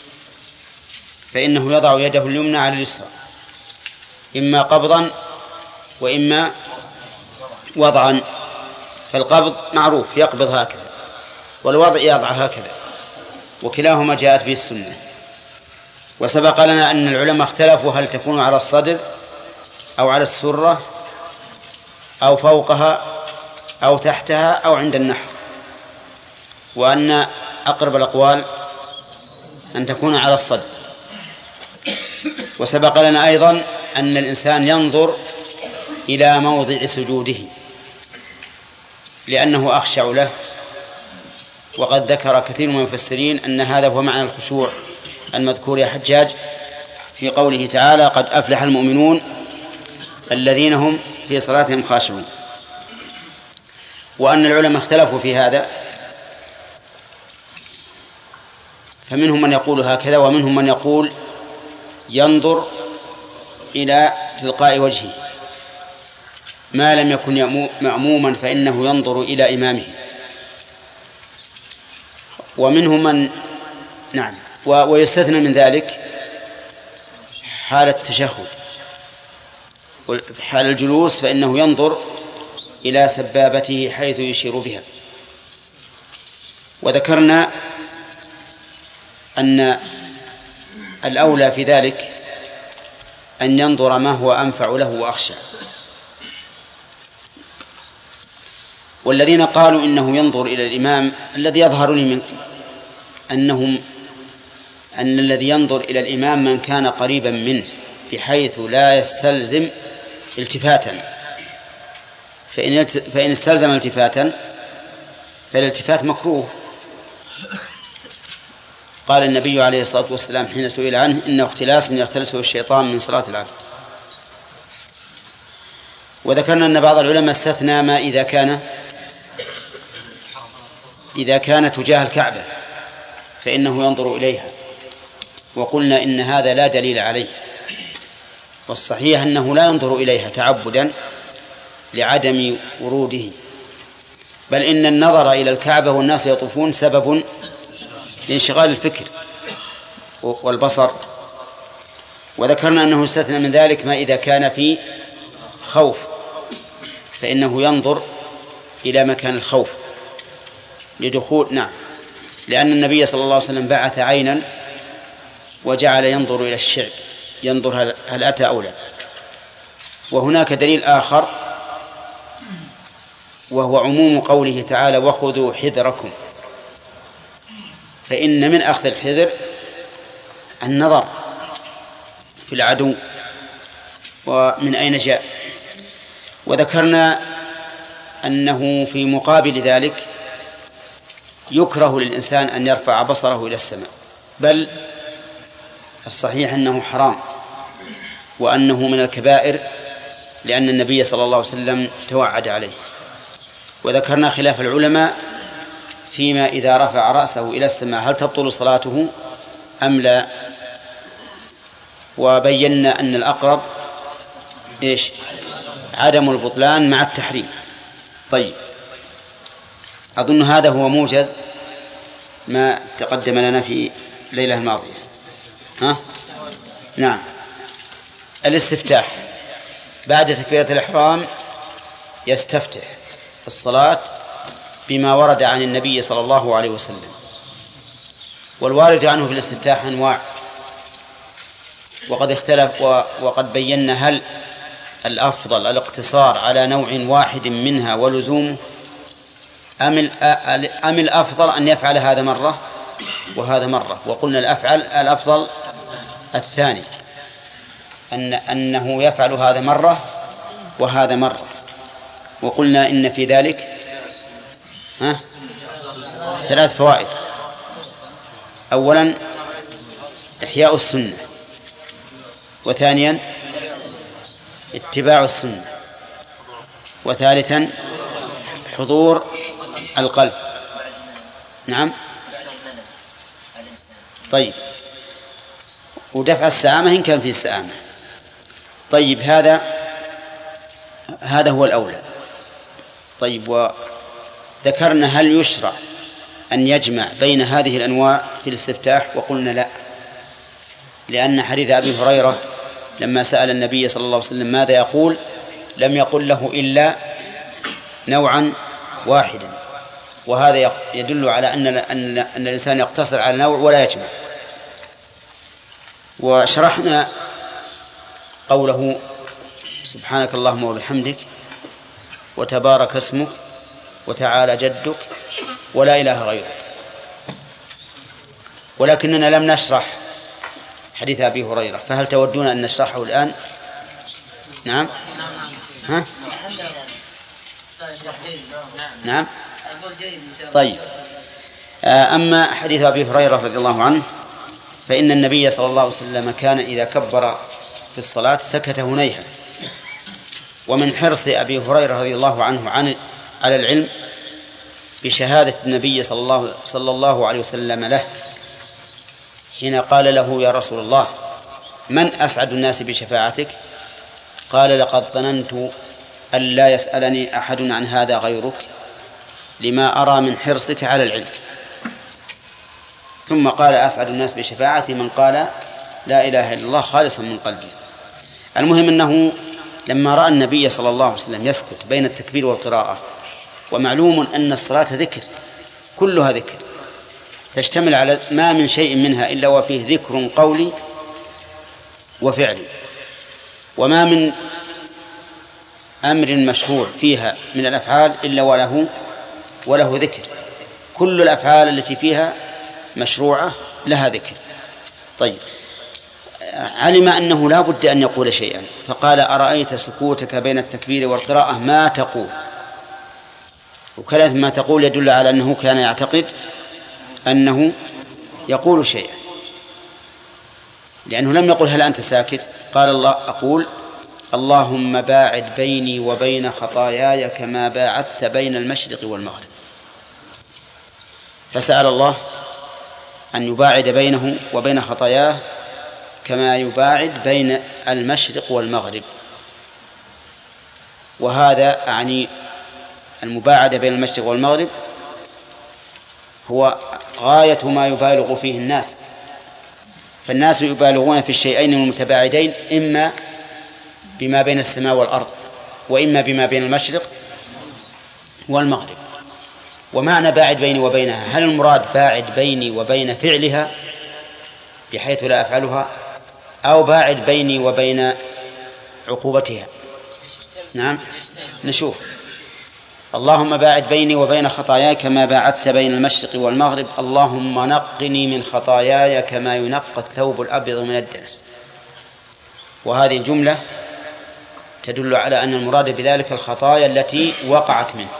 فإنه يضع يده اليمنى على اليسرى، إما قبضا وإما وضعا. فالقبض معروف يقبض هكذا، والوضع يضع هكذا، وكلاهما جاءت به السنة. وسبق لنا أن العلماء اختلفوا هل تكون على الصدر أو على السرة أو فوقها أو تحتها أو عند النحر، وأن أقرب الأقوال أن تكون على الصدر. وسبق لنا أيضا أن الإنسان ينظر إلى موضع سجوده لأنه أخشع له، وقد ذكر كثير من المفسرين أن هذا هو معنى الخشوع المذكور يا حجاج في قوله تعالى: قد أفلح المؤمنون الذين هم في صلاتهم خاشعون. وأن العلماء اختلفوا في هذا، فمنهم من يقول هكذا ومنهم من يقول ينظر إلى تلقاء وجهه، ما لم يكن مأموما فإنه ينظر إلى إمامه. ومنهم من ويستثنى من ذلك حال التشهد، في حال الجلوس فإنه ينظر إلى سبابته حيث يشير بها. وذكرنا أن الأولى في ذلك أن ينظر ما هو أنفع له وأخشى. والذين قالوا إنه ينظر إلى الإمام، الذي يظهر لي منكم أن الذي ينظر إلى الإمام من كان قريبا منه بحيث لا يستلزم التفاتا، فإن استلزم التفاتا فالالتفات مكروه. قال النبي عليه الصلاة والسلام حين سئل عنه: إنه اختلاس يختلسه الشيطان من صلاة العبد. وذكرنا أن بعض العلماء استثنى ما إذا كان تجاه الكعبة فإنه ينظر إليها، وقلنا إن هذا لا دليل عليه، والصحيح أنه لا ينظر إليها تعبدا لعدم وروده، بل إن النظر إلى الكعبة والناس يطوفون سبب لانشغال الفكر والبصر. وذكرنا أنه استثنى من ذلك ما إذا كان في خوف فإنه ينظر إلى مكان الخوف لدخول لأن النبي صلى الله عليه وسلم بعث عينا وجعل ينظر إلى الشعب، ينظر هل أتى أو لا. وهناك دليل آخر وهو عموم قوله تعالى: وخذوا حذركم، فإن من أخذ الحذر النظر في العدو ومن أين جاء. وذكرنا أنه في مقابل ذلك يكره للإنسان أن يرفع بصره إلى السماء، بل الصحيح أنه حرام وأنه من الكبائر، لأن النبي صلى الله عليه وسلم توعد عليه. وذكرنا خلاف العلماء فيما إذا رفع رأسه إلى السماء هل تبطل صلاته أم لا، وبينا أن الأقرب عدم البطلان مع التحريم. طيب، أظن هذا هو موجز ما تقدم لنا في الليلة الماضية. نعم. الاستفتاح بعد تكبيرة الإحرام يستفتح الصلاة بما ورد عن النبي صلى الله عليه وسلم. والوارد عنه في الاستفتاح أنواع، وقد اختلف وقد بينا هل الأفضل الاقتصار على نوع واحد منها ولزومه، أم الأفضل أن يفعل هذا مرة وهذا مرة؟ وقلنا الأفضل الثاني، أنه يفعل هذا مرة وهذا مرة. وقلنا إن في ذلك 3 فوائد: أولا إحياء السنة، وثانيا اتباع السنة، وثالثا حضور القلب. نعم. طيب، ودفع السآمة إن كان في السآمة. طيب، هذا هو الأولى. طيب، وذكرنا هل يشرع أن يجمع بين هذه الأنواع في الاستفتاح؟ وقلنا لا، لأن حديث أبي هريرة لما سأل النبي صلى الله عليه وسلم ماذا يقول لم يقل له إلا نوعا واحدا، وهذا يدل على أن الإنسان يقتصر على نوع ولا يجمع. وشرحنا قوله سبحانك اللهم وبحمدك وتبارك اسمك وتعالى جدك ولا إله غيرك، ولكننا لم نشرح حديث أبي هريرة، فهل تودون أن نشرحه الآن؟ نعم. نعم. طيب، أما حديث أبي هريرة رضي الله عنه فإن النبي صلى الله عليه وسلم كان إذا كبر في الصلاة سكت هنيهة. ومن حرص أبي هريرة رضي الله عنه على العلم بشهادة النبي صلى الله عليه وسلم له حين قال له يا رسول الله من أسعد الناس بشفاعتك؟ قال لقد ظننت أن لا يسألني أحد عن هذا غيرك لما أرى من حرصك على العلم. ثم قال أسعد الناس بشفاعتي من قال لا إله إلا الله خالصا من قلبه. المهم أنه لما رأى النبي صلى الله عليه وسلم يسكت بين التكبير والقراءة، ومعلوم أن الصلاة ذكر كلها ذكر تشتمل على ما من شيء منها إلا وفيه ذكر قولي وفعلي، وما من أمر مشروع فيها من الأفعال إلا وله ذكر. كل الأفعال التي فيها مشروعة لها ذكر. طيب، علم أنه لا بد أن يقول شيئا فقال أرأيت سكوتك بين التكبير والقراءة ما تقول؟ وكلمة ما تقول يدل على أنه كان يعتقد أنه يقول شيئا، لأنه لم يقل هل أنت ساكت؟ قال الله أقول اللهم باعد بيني وبين خطاياي كما باعدت بين المشرق والمغرب. فسأل الله أن يباعد بينه وبين خطاياه كما يباعد بين المشرق والمغرب. وهذا يعني المباعدة بين المشرق والمغرب هو غاية ما يبالغ فيه الناس، فالناس يبالغون في الشيئين المتباعدين إما بما بين السماء والأرض وإما بما بين المشرق والمغرب. ومعنى باعد بيني وبينها هل المراد باعد بيني وبين فعلها بحيث لا أفعلها، أو باعد بيني وبين عقوبتها؟ نعم، نشوف. اللهم باعد بيني وبين خطاياي كما باعدت بين المشرق والمغرب، اللهم نقني من خطاياي كما ينقى الثوب الأبيض من الدنس. وهذه الجملة تدل على أن المراد بذلك الخطايا التي وقعت منه،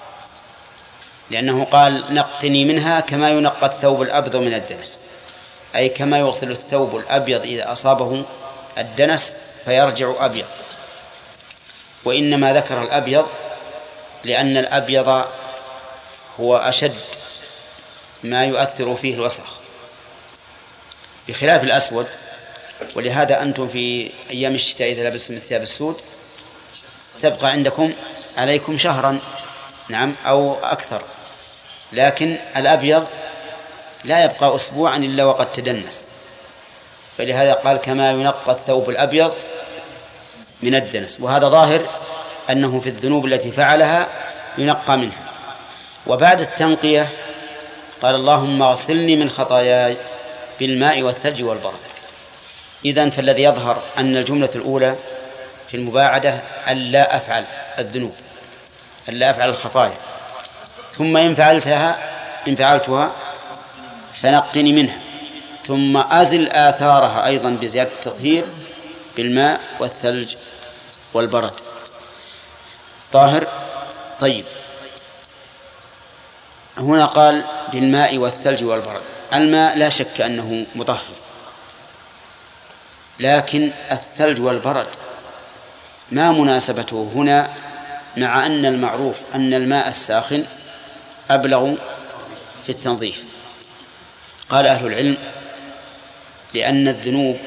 لأنه قال نقني منها كما ينقى الثوب الأبيض من الدنس، أي كما يغسل الثوب الأبيض إذا أصابه الدنس فيرجع أبيض. وإنما ذكر الأبيض لأن الأبيض هو أشد ما يؤثر فيه الوسخ بخلاف الأسود. ولهذا أنتم في أيام الشتاء إذا لبستم الثياب السود تبقى عليكم شهرا، نعم، أو أكثر، لكن الأبيض لا يبقى أسبوعا إلا وقد تدنس. فلهذا قال كما ينقى الثوب الأبيض من الدنس، وهذا ظاهر أنه في الذنوب التي فعلها ينقى منها. وبعد التنقية قال اللهم اغسلني من خطاياي بالماء والثلج والبرد. إذن فالذي يظهر أن الجملة الأولى في المباعدة ألا أفعل الذنوب، ألا أفعل الخطايا، ثم إن فعلتها فنقني منها، ثم أزل آثارها أيضا بزيادة التطهير بالماء والثلج والبرد. طاهر. طيب، هنا قال بالماء والثلج والبرد. الماء لا شك أنه مطهر، لكن الثلج والبرد ما مناسبته هنا، مع أن المعروف أن الماء الساخن أبلغ في التنظيف؟ قال أهل العلم لأن الذنوب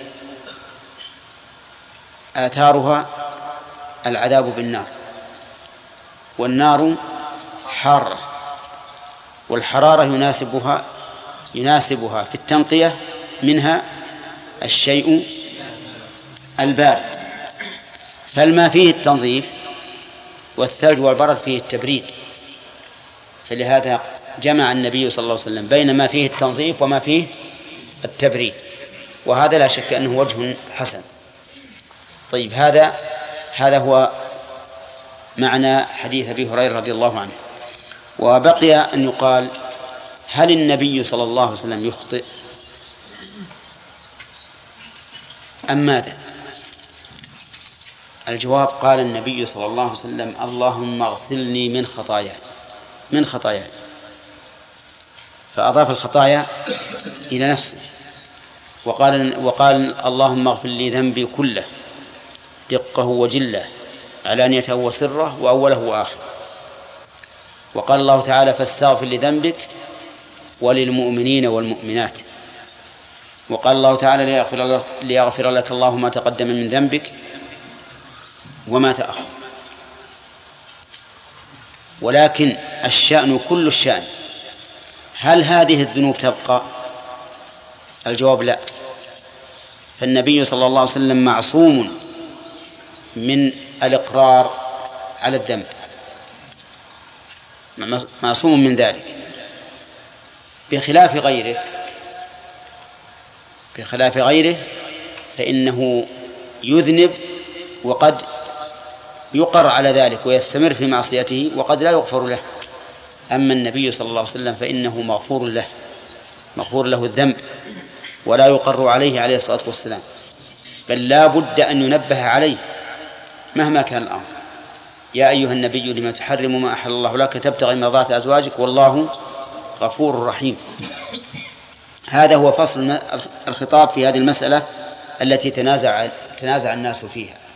آثارها العذاب بالنار، والنار حارة، والحرارة يناسبها في التنقية منها الشيء البارد، فالماء فيه التنظيف والثلج والبرد فيه التبريد، فلهذا جمع النبي صلى الله عليه وسلم بين ما فيه التنظيف وما فيه التبريد، وهذا لا شك أنه وجه حسن. طيب، هذا هو معنى حديث أبي هريرة رضي الله عنه. وبقي أن يقال: هل النبي صلى الله عليه وسلم يخطئ أم ماذا؟ الجواب: قال النبي صلى الله عليه وسلم: اللهم اغسلني من خطاياي، فأضاف الخطايا إلى نفسه، وقال اللهم اغفر لي ذنبي كله دقه وجله علانيته وسره وأوله وآخره. وقال الله تعالى: فاستغفر لذنبك وللمؤمنين والمؤمنات. وقال الله تعالى: ليغفر لك الله ما تقدم من ذنبك وما تأخر. ولكن الشأن كل الشأن، هل هذه الذنوب تبقى؟ الجواب: لا. فالنبي صلى الله عليه وسلم معصوم من الإقرار على الذنب، معصوم من ذلك، بخلاف غيره فإنه يذنب وقد يقر على ذلك ويستمر في معصيته وقد لا يغفر له. أما النبي صلى الله عليه وسلم فإنه مغفور له الذنب ولا يقر عليه الصلاة والسلام، بل لا بد أن ينبه عليه مهما كان الأمر. يا أيها النبي لما تحرم ما أحل الله لك تبتغي مرضات أزواجك والله غفور رحيم. هذا هو فصل الخطاب في هذه المسألة التي تنازع الناس فيها.